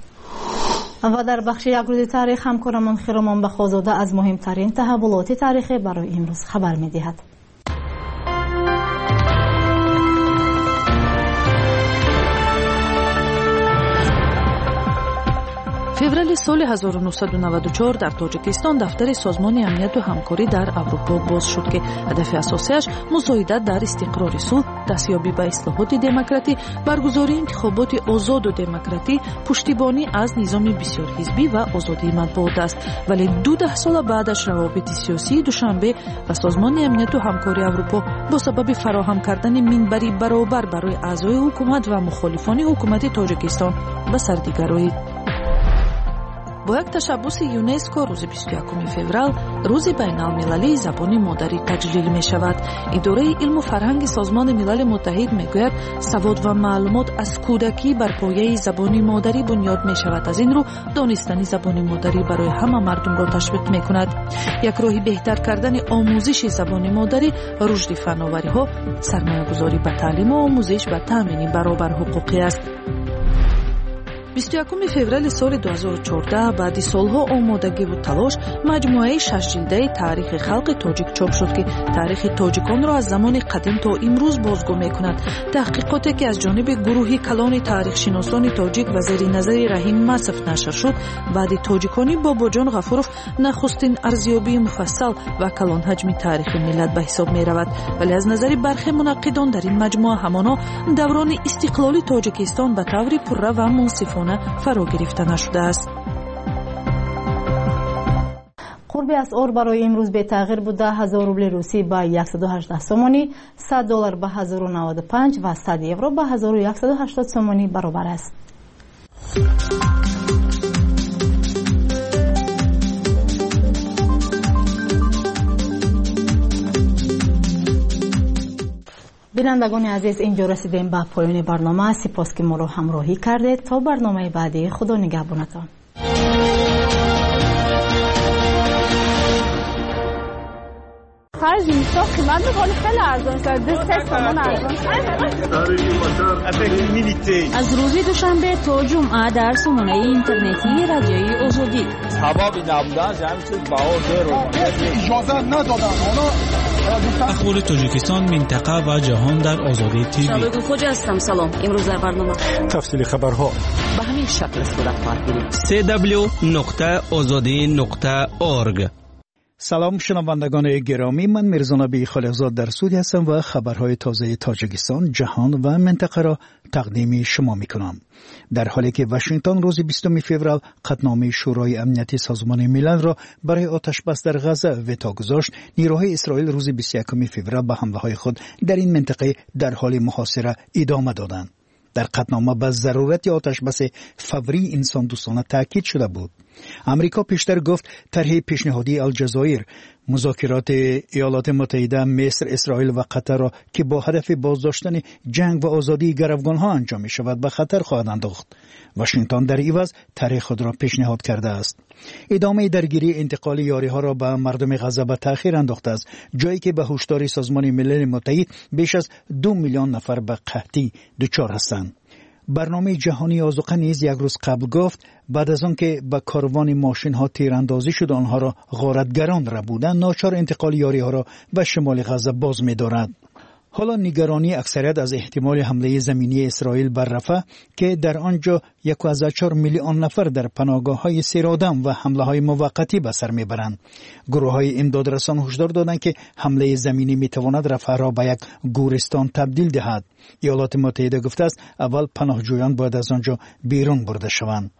و در بخش یک روز تاریخ همکارمان خیرمان بخوازاده از مهمترین تحولات تاریخی برای امروز خبر می دهد. فеврали соли ҳазору нуҳсаду наваду чор дар тоҷикистон дафтари созмони амнияту ҳамкорӣ дар аврупо боз шуд ки ҳадафи асосияш мусоидат дар истиқрори сулҳ, дастёбӣ ба ислоҳоти демократӣ, баргузории интихоботи озоду демократӣ, пуштибонӣ аз низоми бисёрҳизбӣ ва озодии матбуот аст. вале ду даҳ сола баъдаш равобити сиёсии душанбе ва созмони амнияту ҳамкории аврупо бо сабаби фароҳам кардани минбари баробар барои аъзои ҳукумат ва мухолифони ҳукумати тоҷикистон ба сардигароид. бо як ташаббуси юнеско рӯзи бисту якуми феврал рӯзи байналмилалии забони модарӣ таҷлил мешавад. идораи илму фарҳанги созмони милали муттаҳид мегӯяд савод ва маълумот аз кӯдакӣ бар пояи забони модарӣ бунёд мешавад. аз ин рӯ донистани забони модарӣ барои ҳама мардумро ташвиқ мекунад. як роҳи беҳтар кардани омӯзиши забони модарӣ рушди фанновариҳо, сармоягузорӣ ба таълиму омӯзиш ва таъмини баробар ҳуқуқӣ аст. بیست و یکم فوریه سال دو هزار و چهارده بعد سالها آمادگی و تلاش مجموعه شش جلده تاریخ خلق تاجیک چاپ شد که تاریخ تاجیکان را از زمان قدیم تا امروز بازگو می‌کند. تحقیقاتی که از جانب گروهی کلان تاریخ شناسان تاجیک و زیر نظر رحیم مصف نشر شد، بعد تاجیکانی باباجان غفورов نخستین ارزیابی مفصل و کلان حجم تاریخ ملت به حساب می‌رود، ولی از نظر برخی منقدان در این مجموعه همانا دوران استقلال تاجیکستان به طور پررو و منصفانه فرا گرفته نشده است. قربی اسعار برای امروز به تغییر بوده. هزار روبل روسی به صد و هجده سومانی، صد دلار به هزار و نود و پنج و صد یورو به هزار و صد و هشتاد سومانی برابر است. بینندگان عزیز، اینجا رسیدیم به پایان برنامه. سپاس که ما را همراهی کردید. تا برنامه بعدی، خدا نگهبانتان. هر جنسا قیمت می‌کنه خیلی ارزان شده. دو سه تومن ارزان شده. از روز دوشنبه تا جمعه در سامانه اینترنتی رادیوی آزادی. سبب نبودن جمعی چیز بها زیر اجازه ندادن. اخبار تاجیکستان، منطقه و جهان در آزادی تیوی. شبکه خوج هستم. سلام. امروز در برنامه تفصیل خبرها به همین شکل صورت پرگیرید. سی دبلیو نقطه آزادی نقطه اورگ. سلام شنوندگان گرامی، من میرزا نبی خالقزاد در سودی هستم و خبرهای تازه تاجیکستان، جهان و منطقه را تقدیم شما می کنم. در حالی که واشنگتن روز بیستم فوریه قطعنامه شورای امنیتی سازمان ملل را برای آتش بس در غزه وتا گذاشت، نیروهای اسرائیل روز بیست و یکم فوریه به حمله های خود در این منطقه در حال محاصره ادامه دادند. در قطعنامه به ضرورت آتش بس فوری انسان دوستانه تاکید شده بود. امریکا پیشتر گفت طرح پیشنهادی الجزایر، مذاکرات ایالات متحده، مصر، اسرائیل و قطر را که با هدف بازداشتن جنگ و آزادی گروگانها انجام می شود به خطر خواهد انداخت. واشنگتن در عوض طرح خود را پیشنهاد کرده است. ادامه درگیری انتقال یاری ها را به مردم غزه به تأخیر انداخته است، جایی که به هشدار سازمان ملل متحد بیش از دو میلیون نفر به قحطی دچار هستند. برنامه جهانی آذوقه نیز یک روز قبل گفت بعد از آن که به کاروان ماشین ها تیراندازی شد آنها را غارتگران را بودند، ناچار انتقال یاری ها را به شمال غزه باز می دارد. حالا نگرانی اکثریت از احتمال حمله زمینی اسرائیل بر رفح که در آنجا یک و چهار میلیون نفر در پناهگاه های سیرادم و حمله های موقتی به سر میبرند. گروه های امدادرسان هشدار دادند که حمله زمینی میتواند رفح را به یک گورستان تبدیل دهد. ایالات متحده گفته است اول پناهجویان باید از آنجا بیرون برده شوند.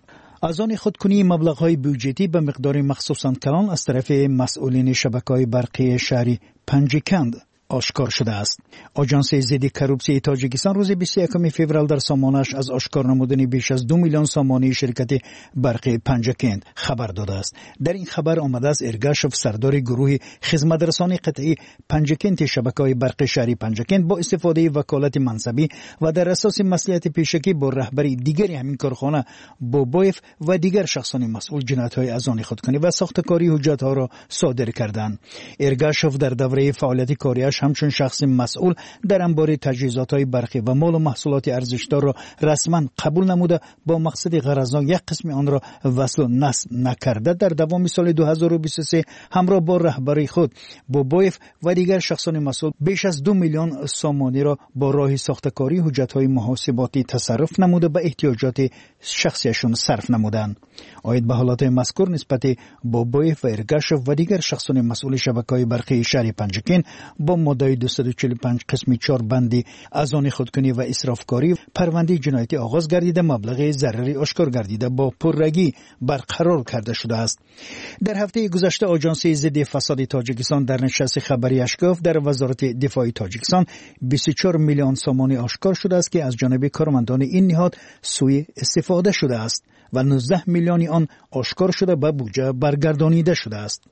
از آن خودکنی مبلغ‌های بودجتی به مقدار مخصوصاً کلان از طرف مسئولین شبکه‌های برقی شهری پنجکند آشکار شده است. آژانس ضد کروپسی تاجیکستان روز بیست و یکم فوریه در سامانه‌اش از آشکار نمودن بیش از دو میلیون سامانه شرکت برق پنجکند خبر داده است. در این خبر آمده است ارگاشوف سردار گروه خدمترسانی قطعی پنجکند شبکه‌های برق شهری پنجکند با استفاده وکالت منصبی و در اساس مصلحت پیشکی با رهبری دیگری همین کارخانه بوبویف و دیگر شخصان مسئول جنایت‌های از آن خودکنی و ساختکاری حجت‌ها را صادر کردند. ارگاشوف در دوره فعالیت کاریش همچون شخص مسئول در انبار تجهیزات‌های برقی و مال و محصولات ارزشدار را رسما قبول نموده با مقصد غرضناک یک قسم آن را وصل و نصب نکرده در دوام سال دو هزار و بیست و سه همراه با رهبری خود بوبویف و دیگر شخصان مسئول بیش از دو میلیون سامانه را با راه ساختکاری حجت‌های محاسباتی تصرف نموده به احتیاجات شخصیشون صرف نمودند. آید به حالات مذکور نسبت بوبویف و ارگاشوف و دیگر شخصان مسئول شبکه‌های برقی شهر پنجکند با ماده دویست و چهل و پنج قسم چهار بندی از آن خودکنی و اسرافکاری پرونده جنایتی آغاز گردیده، مبلغ ضرری آشکار گردیده با پررگی برقرار کرده شده است. در هفته گذشته آژانس ضد فساد تاجیکستان در نشست خبریش گفت در وزارت دفاع تاجیکستان بیست و چهار میلیون سامانه آشکار شده است که از جانب کارمندان این نهاد سوء استفاده شده است و نوزده میلیون آن آشکار شده به بودجه برگردانیده شده است.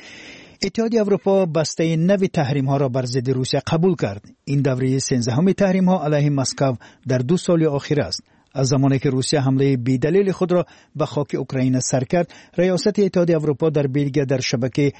اتحادیه اروپا بسته نو تحریم ها را بر ضد روسیه قبول کرد. این دوره سیزدهم تحریم ها علیه مسکو در دو سال اخیر است. از زمانی که روسیه حمله بی‌دلیل خود را به خاک اوکراین سر کرد، ریاست اتحادیه اروپا در بلژیک در شبکه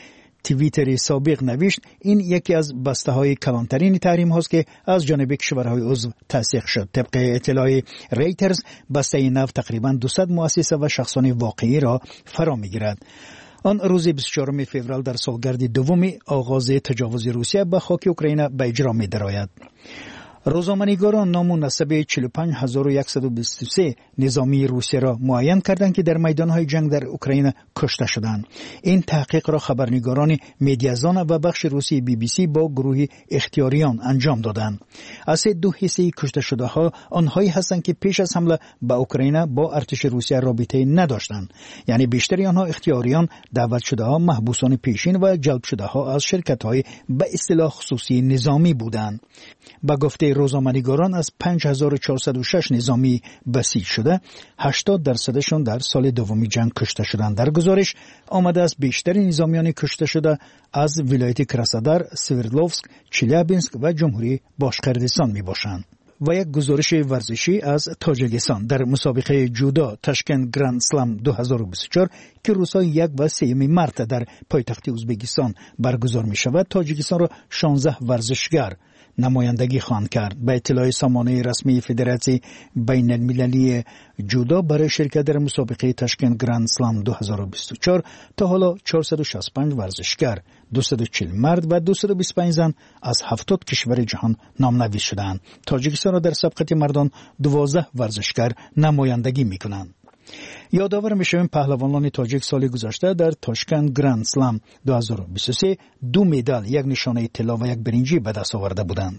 توییتر سابق نوشت این یکی از بسته‌های کلانترین تحریم هاست که از جانب کشورهای عضو تصدیق شد. طبق اطلاع ریترز بسته نو تقریباً دویست مؤسسه و شخصان واقعی را فرا می‌گیرد. آن روز بیست و چهارم فوریه در سالگرد دوم آغاز تجاوز روسیه به خاک اوکراین به اجرا می‌دراید. روزنامه‌نگاران نام و نسب چهل و پنج هزار و صد و بیست و سه نظامی روسیه را معین کردند که در میدان‌های جنگ در اوکراین کشته شدند. این تحقیق را خبرنگاران مدیازان و بخش روسی بی بی سی با گروه اختیاریان انجام دادند. از دو حصه کشته شده ها آنهایی هستند که پیش از حمله به اوکراین با ارتش روسیه رابطه نداشتند، یعنی بیشتر آنها اختیاریان، دعوت شده ها، محبوسان پیشین و جلب شده ها از شرکت‌های به اصطلاح خصوصی نظامی بودند. با گفته روزنامه‌نگاران از پنج هزار و چهارصد و شش نظامی بسیج شده، هشتاد درصدشان در سال دوم جنگ کشته شدند. در گزارش آمده است بیشتر نظامیان کشته شده از ولایت کراسنودار، سوردلوفسک، چلیابینسک و جمهوری باشقردستان می باشند. و یک گزارش ورزشی از تاجیکستان در مسابقه جودو تاشکند گراند سلم دو هزار و بیست و چهار که روز یک و سوم مارس در پایتخت ازبکستان برگزار می شود، تاجیکستان را شانزده ورزشگر نمایندگی خواهند کرد. به اطلاع سامانه رسمی فدراسیون بین المللی جودو برای شرکت در مسابقه تاشکند گراند سلم دو هزار و بیست و چهار تا حالا چهارصد و شصت و پنج ورزشگر، دویست و چهل مرد و دویست و بیست و پنج زن از هفتاد کشور جهان نامنویس شدند. تاجیکستان را در سبقت مردان دوازده ورزشگر نمایندگی می‌کنند. یادآور میشویم پهلوانان تاجیک سال گذشته در تاشکند گراند سلم دو هزار و بیست و سه دو مدال، یک نشانه طلا و یک برنجی به دست آورده بودند.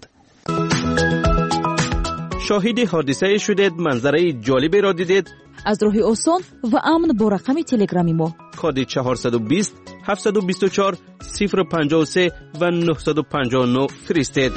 شاهد حادثه شدید، منظره جالبی را دیدید؟ از راه آسان و امن با رقم تلگرامی ما کد چهارصد و بیست هفتصد و بیست و چهار صفر پنجاه و سه و نهصد و پنجاه و نه فرستید.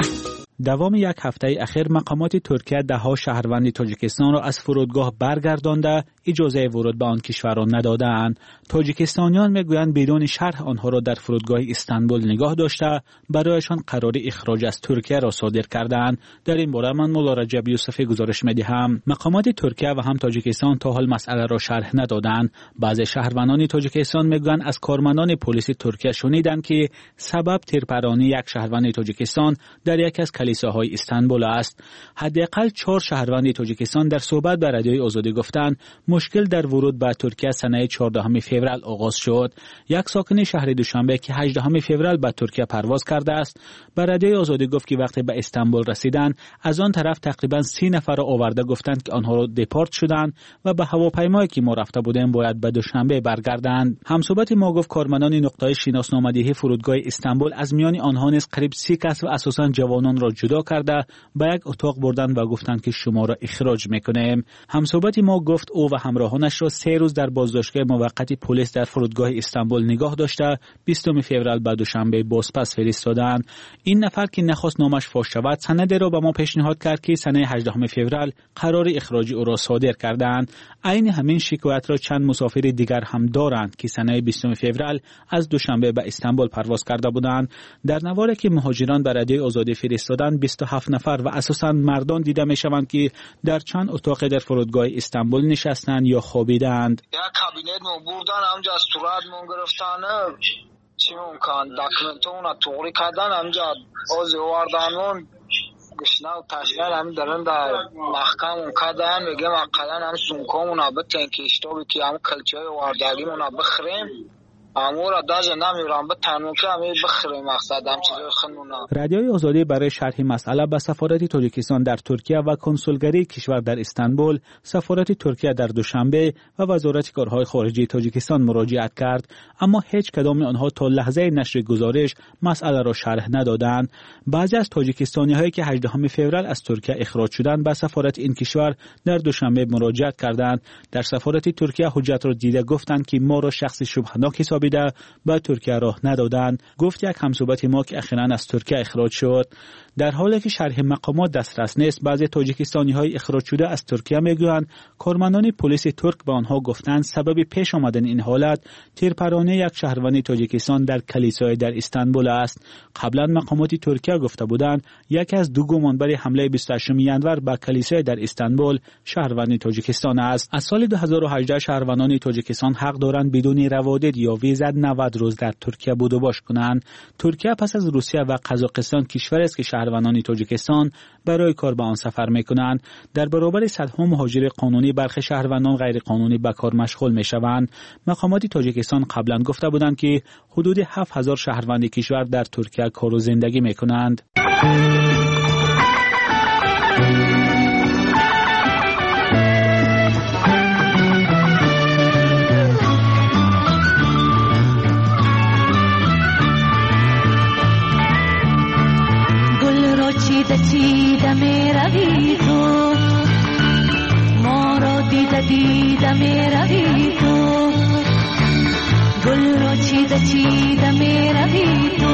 دوام یک هفته اخیر مقامات ترکیه دهها شهروند تاجیکستان را از فرودگاه برگردانده اجازه ورود به آن کشور را ندادند. تاجیکستانیان میگویند بدون شرح آنها را در فرودگاه استانبول نگاه داشته برایشان قرار اخراج از ترکیه را صادر کردند. در این باره من مولا رجب یوسفی گزارش میدهم. مقامات ترکیه و هم تاجیکستان تا حال مسئله را شرح ندادند. بعضی شهروندان تاجیکستان میگویند از کارمندان پلیس ترکیه شنیدند که سبب تیرپرانی یک شهروند تاجیکستان در یک از کلیساهای استانبول است. حداقل چهار شهروند تاجیکستان در صحبت با رادیوی آزادی گفتند مشکل در ورود به ترکیه سنه چهاردهم فوریه آغاز شد. یک ساکن شهر دوشنبه که هجدهم فوریه به ترکیه پرواز کرده است به رادیوی آزادی گفت که وقتی به استانبول رسیدند از آن طرف تقریبا سی نفر را آورده گفتند که آنها را دپورت شدند و به هواپیمایی که ما رفته بودیم باید به دوشنبه برگردند. همصحبت ما گفت کارمندان نقطه شناسنامه‌دهی فرودگاه استانبول از میان آنها نیز قریب سی کس و اساساً جوانان را جدا کرده به یک اتاق بردند و گفتند که شما را اخراج میکنیم. همصحبت ما گفت او و همراهانش را سه روز در بازداشتگاه موقت پلیس در فرودگاه استانبول نگاه داشته بیستم فوریه به دوشنبه بازپس فرستادند. این نفر که نخواست نامش فاش شود سند را به ما پیشنهاد کرد که سنه هجدهم فوریه قرار اخراج او را صادر کردند. عین همین شکایت را چند مسافر دیگر هم دارند که سنه بیستم فوریه از دوشنبه به استانبول پرواز کرده بودند. در نواری که مهاجران به رادیوی آزادی فرستادند بیست و هفت نفر و اساساً مردان دیده میشوند که در چند اتاق در فرودگاه استانبول نشستند یا خوابیدند. یا کابینت مو بردن همجا صورت مون گرفتن چی ممکن داکیومنتون توری کردن همجا باز آوردن گشنه و تشنه هم درن در محکم کردن میگه مقدن هم سونکامون به تنکیشتابی که هم کلچه های واردگیمون بخریم امور داز نمیرم به تنوکه همی بخریم مقصد هم چیزای خنونا. رادیوی آزادی برای شرح مسئله به سفارت تاجیکستان در ترکیه و کنسولگری کشور در استانبول، سفارت ترکیه در دوشنبه و وزارت کارهای خارجه تاجیکستان مراجعت کرد، اما هیچ کدام آنها تا لحظه نشر گزارش مسئله را شرح ندادند. بعضی از تاجیکستانی هایی که هجدهم فوریه از ترکیه اخراج شدند به سفارت این کشور در دوشنبه مراجعت کردند. در سفارت ترکیه حجت را دیده گفتند که ما را شخص شبهناک حساب بیده به ترکیه راه ندادند. گفت یک همصحبت ما که اخیراً از ترکیه اخراج شد. در حالی که شرح مقامات دسترس نیست، بعضی تاجیکستانی های اخراج شده از ترکیه میگویند کارمندان پلیس ترک به آنها گفتند سبب پیش آمدن این حالت تیرپرانی یک شهروند تاجیکستان در کلیسای در استانبول است. قبلا مقامات ترکیه گفته بودند یکی از دو گمانبر حمله بیست و هشتم ژانویه به کلیسای در استانبول شهروند تاجیکستان است. از سال دو هزار و هجده شهروندان تاجیکستان حق دارند بدون روادید یا ایزد نود روز در ترکیه بود و باش کنند. ترکیه پس از روسیه و قزاقستان کشوری است که شهروندان تاجیکستان برای کار به آن سفر می‌کنند. در برابر صدها مهاجر قانونی برخی شهروندان غیر قانونی به کار مشغول می‌شوند. مقامات تاجیکستان قبلا گفته بودند که حدود هفت هزار شهروند کشور در ترکیه کار و زندگی می‌کنند. چیده چیده می روی تو ما را دیده دیده می روی تو گل را چیده چیده می روی تو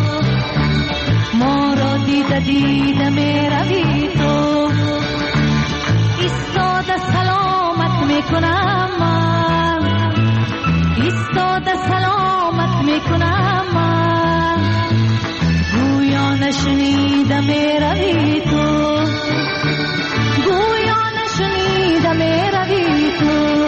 ما را دیده دیده می روی تو ایستاده سلامت می کنم من ایستاده سلامت می کنم من گویا نشنیده می روی تو گویا نشنیده می روی تو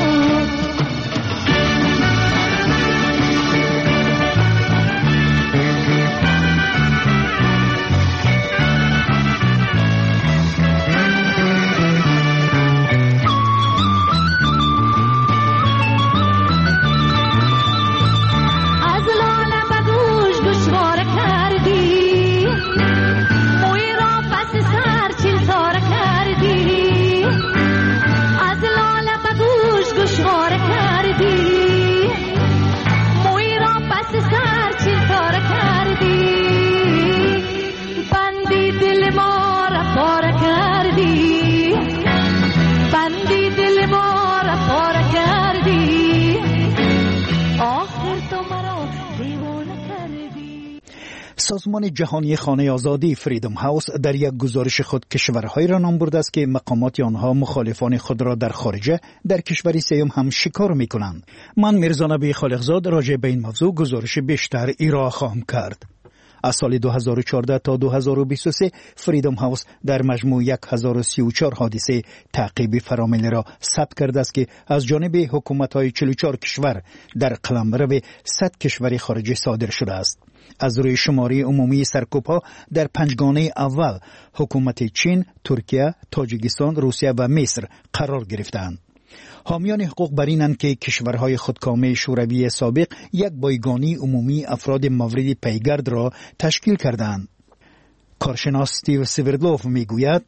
سازمان جهانی خانه آزادی فریدم هاوس در یک گزارش خود کشورهایی را نام برده است که مقامات آنها مخالفان خود را در خارجه در کشور سیوم هم شکار می کنند. من میرزا نبی خالقزاد راجع به این موضوع گزارش بیشتر ارائه خواهم کرد. از سال دو هزار و چهارده تا دو هزار و بیست و سه فریدم هاوس در مجموع هزار و سی و چهار حادثه تعقیبی فراملی را ثبت کرده است که از جانب حکومت‌های چهل و چهار کشور در قلمرو صد کشور خارجی صادر شده است. از روی شماره عمومی سرکوب‌ها در پنجگانه اول حکومت چین، ترکیه، تاجیکستان، روسیه و مصر قرار گرفتند. حامیان حقوق بر اینند که کشورهای خودکامه شوروی سابق یک بایگانی عمومی افراد مورد پیگرد را تشکیل کردند. کارشناس استیو سیوردلوف میگوید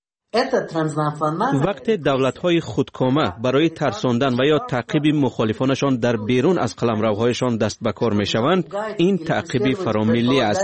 وقتی دولت‌های خودکامه برای ترساندن و یا تعقیب مخالفانشان در بیرون از قلمروهایشان دست به کار می‌شوند، این تعقیب فراملی است.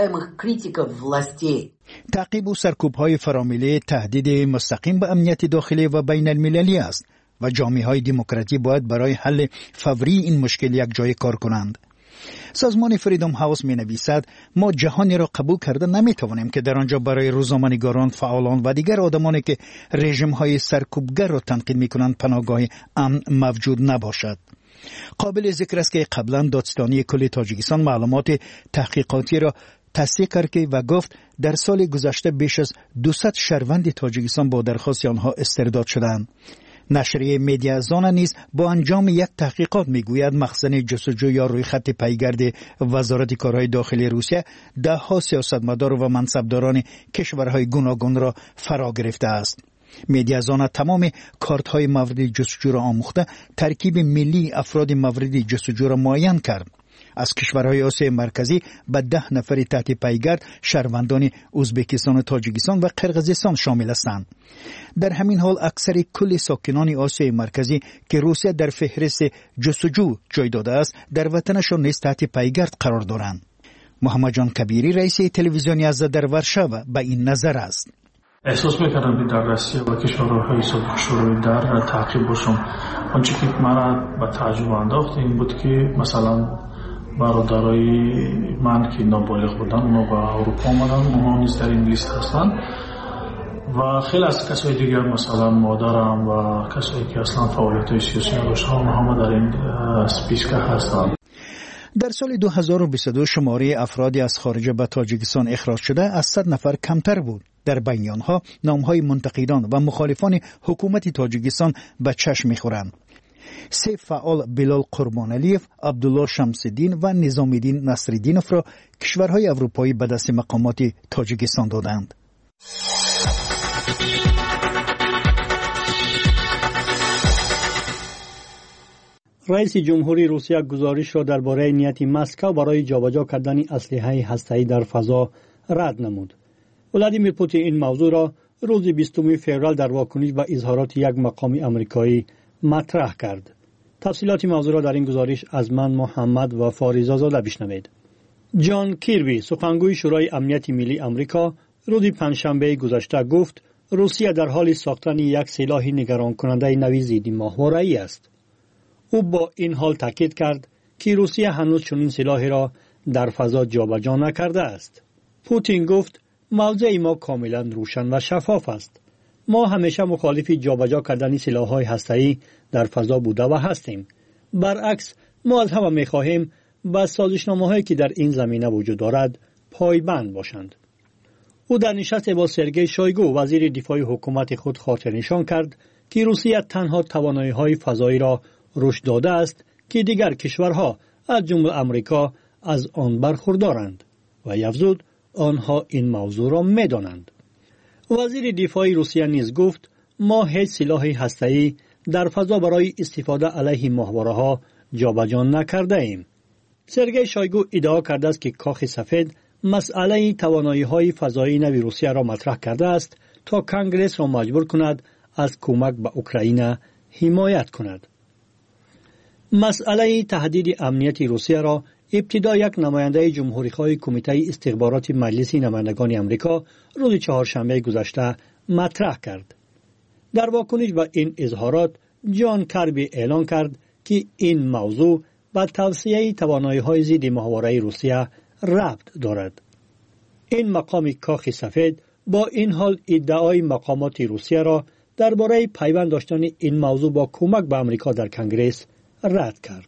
تعقیب و سرکوب‌های فراملی تهدید مستقیم به امنیت داخلی و بین المللی است و جامعه‌های دموکراتی باید برای حل فوری این مشکل یک جای کار کنند. سازمان فریدم هاوس می نویسد ما جهانی را قبول کرده نمی توانیم که در آنجا برای روزنامه‌نگاران، فعالان و دیگر آدمانی که رژیم های سرکوبگر را تنقید می کنند پناهگاه امن موجود نباشد. قابل ذکر است که قبلا دادستانی کل تاجیکستان معلومات تحقیقاتی را تصدیق کرد و گفت در سال گذشته بیش از دویست شهروند تاجیکستان با درخواست آنها استرداد شدند. نشریه مدیا زانا نیز با انجام یک تحقیقات میگوید مخزن جستجو یا روی خط پیگرد وزارت کارهای داخلی روسیه ده ها سیاستمدار و منصبداران کشورهای گوناگون را فرا گرفته است. مدیا زانا تمام کارت های مورد جستجو را آموخته ترکیب ملی افراد مورد جستجو را معین کرد. از کشورهای آسیای مرکزی به ده نفر تحت پیگرد شهروندان ازبکستان و تاجیکستان و قرقیزستان شامل هستند. در همین حال اکثر کل ساکنان آسیای مرکزی که روسیه در فهرست جستجو جای داده است در وطنشان نیز تحت پیگرد قرار دارند. محمد جان کبیری رئیس تلویزیونی از در ورشاو به این نظر است. احساس می‌کردم که در روسیه و کشورهای سابق شوروی در تعقیب باشم. آنچه که مرا به تعجب انداخت این بود که مثلا برادرای من که نابالغ بودن اونا به اروپا آمدن، اونا نیز در این لیست هستن و خیلی از کسای دیگر مثلا مادرم و کسایی که اصلا فعالیت‌های سیاسی نداشتن اونا در این اسپیسکه هستن. در سال دو هزار و بیست و دو شماره افرادی از خارج به تاجیکستان اخراج شده از صد نفر کمتر بود. در بین آنها نام‌های منتقدان و مخالفان حکومت تاجیکستان به چشم می‌خورند. سه فعال بلال قربانعلیف، عبدالله شمس‌الدین و نظام‌الدین نصرالدینوف را کشورهای اروپایی به دست مقامات تاجیکستان دادند. رئیس جمهوری روسیه گزارش را درباره نیت مسکو برای جابجا کردن اسلحه هسته‌ای در فضا رد نمود. ولادیمیر پوتین این موضوع را روز بیستم فوریه در واکنش به اظهارات یک مقام آمریکایی مطرح کرد. تفصیلات موضوع را در این گزارش از من محمد و فاریزا زاده بشنوید. جان کیربی، سخنگوی شورای امنیت ملی آمریکا، روز پنجشنبه گذشته گفت روسیه در حال ساختن یک سلاح نگران کننده نوی ضد ماهواره‌ای است. او با این حال تاکید کرد که روسیه هنوز چنین سلاحی را در فضا جابجا نکرده است. پوتین گفت موضع ما کاملا روشن و شفاف است. ما همیشه مخالف جابجا کردن سلاح‌های هسته‌ای در فضا بوده و هستیم. برعکس ما از همه می‌خواهیم به سازشنامه‌هایی که در این زمینه وجود دارد پایبند باشند. او در نشست با سرگئی شویگو وزیر دفاع حکومت خود خاطر نشان کرد که روسیه تنها توانایی‌های فضایی را رشد داده است که دیگر کشورها از جمله آمریکا از آن برخوردارند و افزود آنها این موضوع را می‌دانند. وزیر دفاع روسیه نیز گفت ما هیچ سلاح هسته‌ای در فضا برای استفاده علیه ماهواره‌ها جابجا نکرده ایم. سرگئی شویگو ادعا کرده است که کاخ سفید مسئله توانایی‌های فضایی نوی روسیه را مطرح کرده است تا کنگره را مجبور کند از کمک به اوکراین حمایت کند. مسئله تهدید امنیت روسیه را ابتدا یک نماینده جمهوری‌خواه کمیته استخبارات مجلس نمایندگان آمریکا روز چهارشنبه گذشته مطرح کرد. در واکنش به این اظهارات جان کیربی اعلام کرد که این موضوع به توسعه توانایی‌های ضد ماهواره روسیه ربط دارد. این مقام کاخ سفید با این حال ادعای مقامات روسیه را درباره پیوند داشتن این موضوع با کمک به آمریکا در کنگره رد کرد.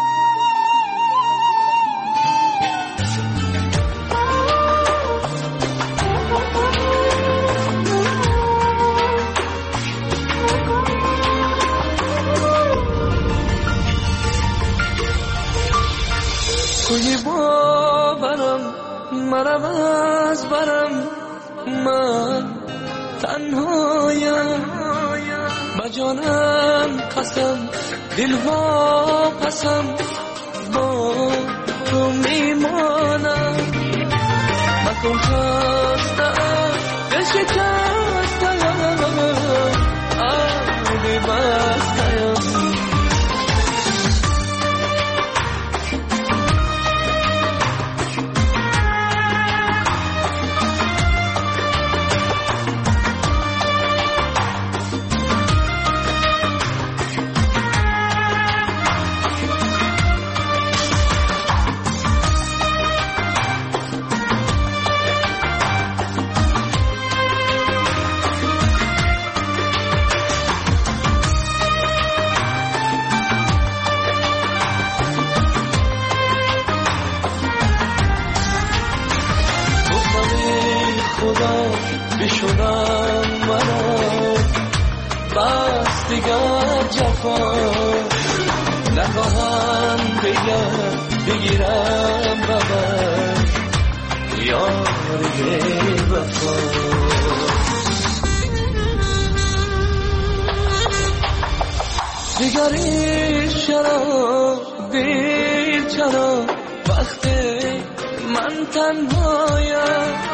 کوی باورم مرم از برم من تنهایم با جانم قسم دل وا پسم با تو میمانم مکن خستم بشکستم آدی بستم بشونم مرا بس دیگر جفا نخواهم دیگر بگیرم ببر یاری وفا دیگری چرا دیر چرا وقتی من تنهایم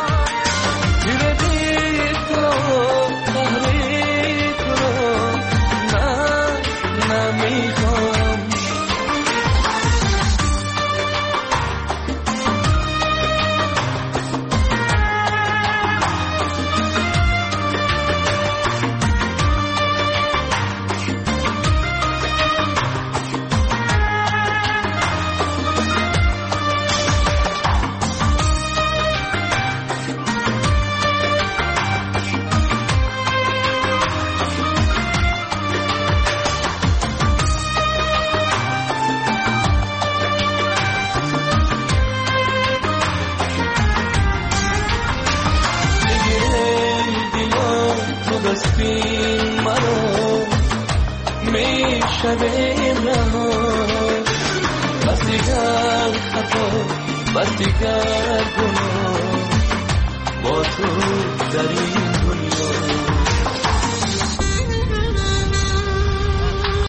شویم رها بس دیگر خطا بس دیگر گناه با تو در این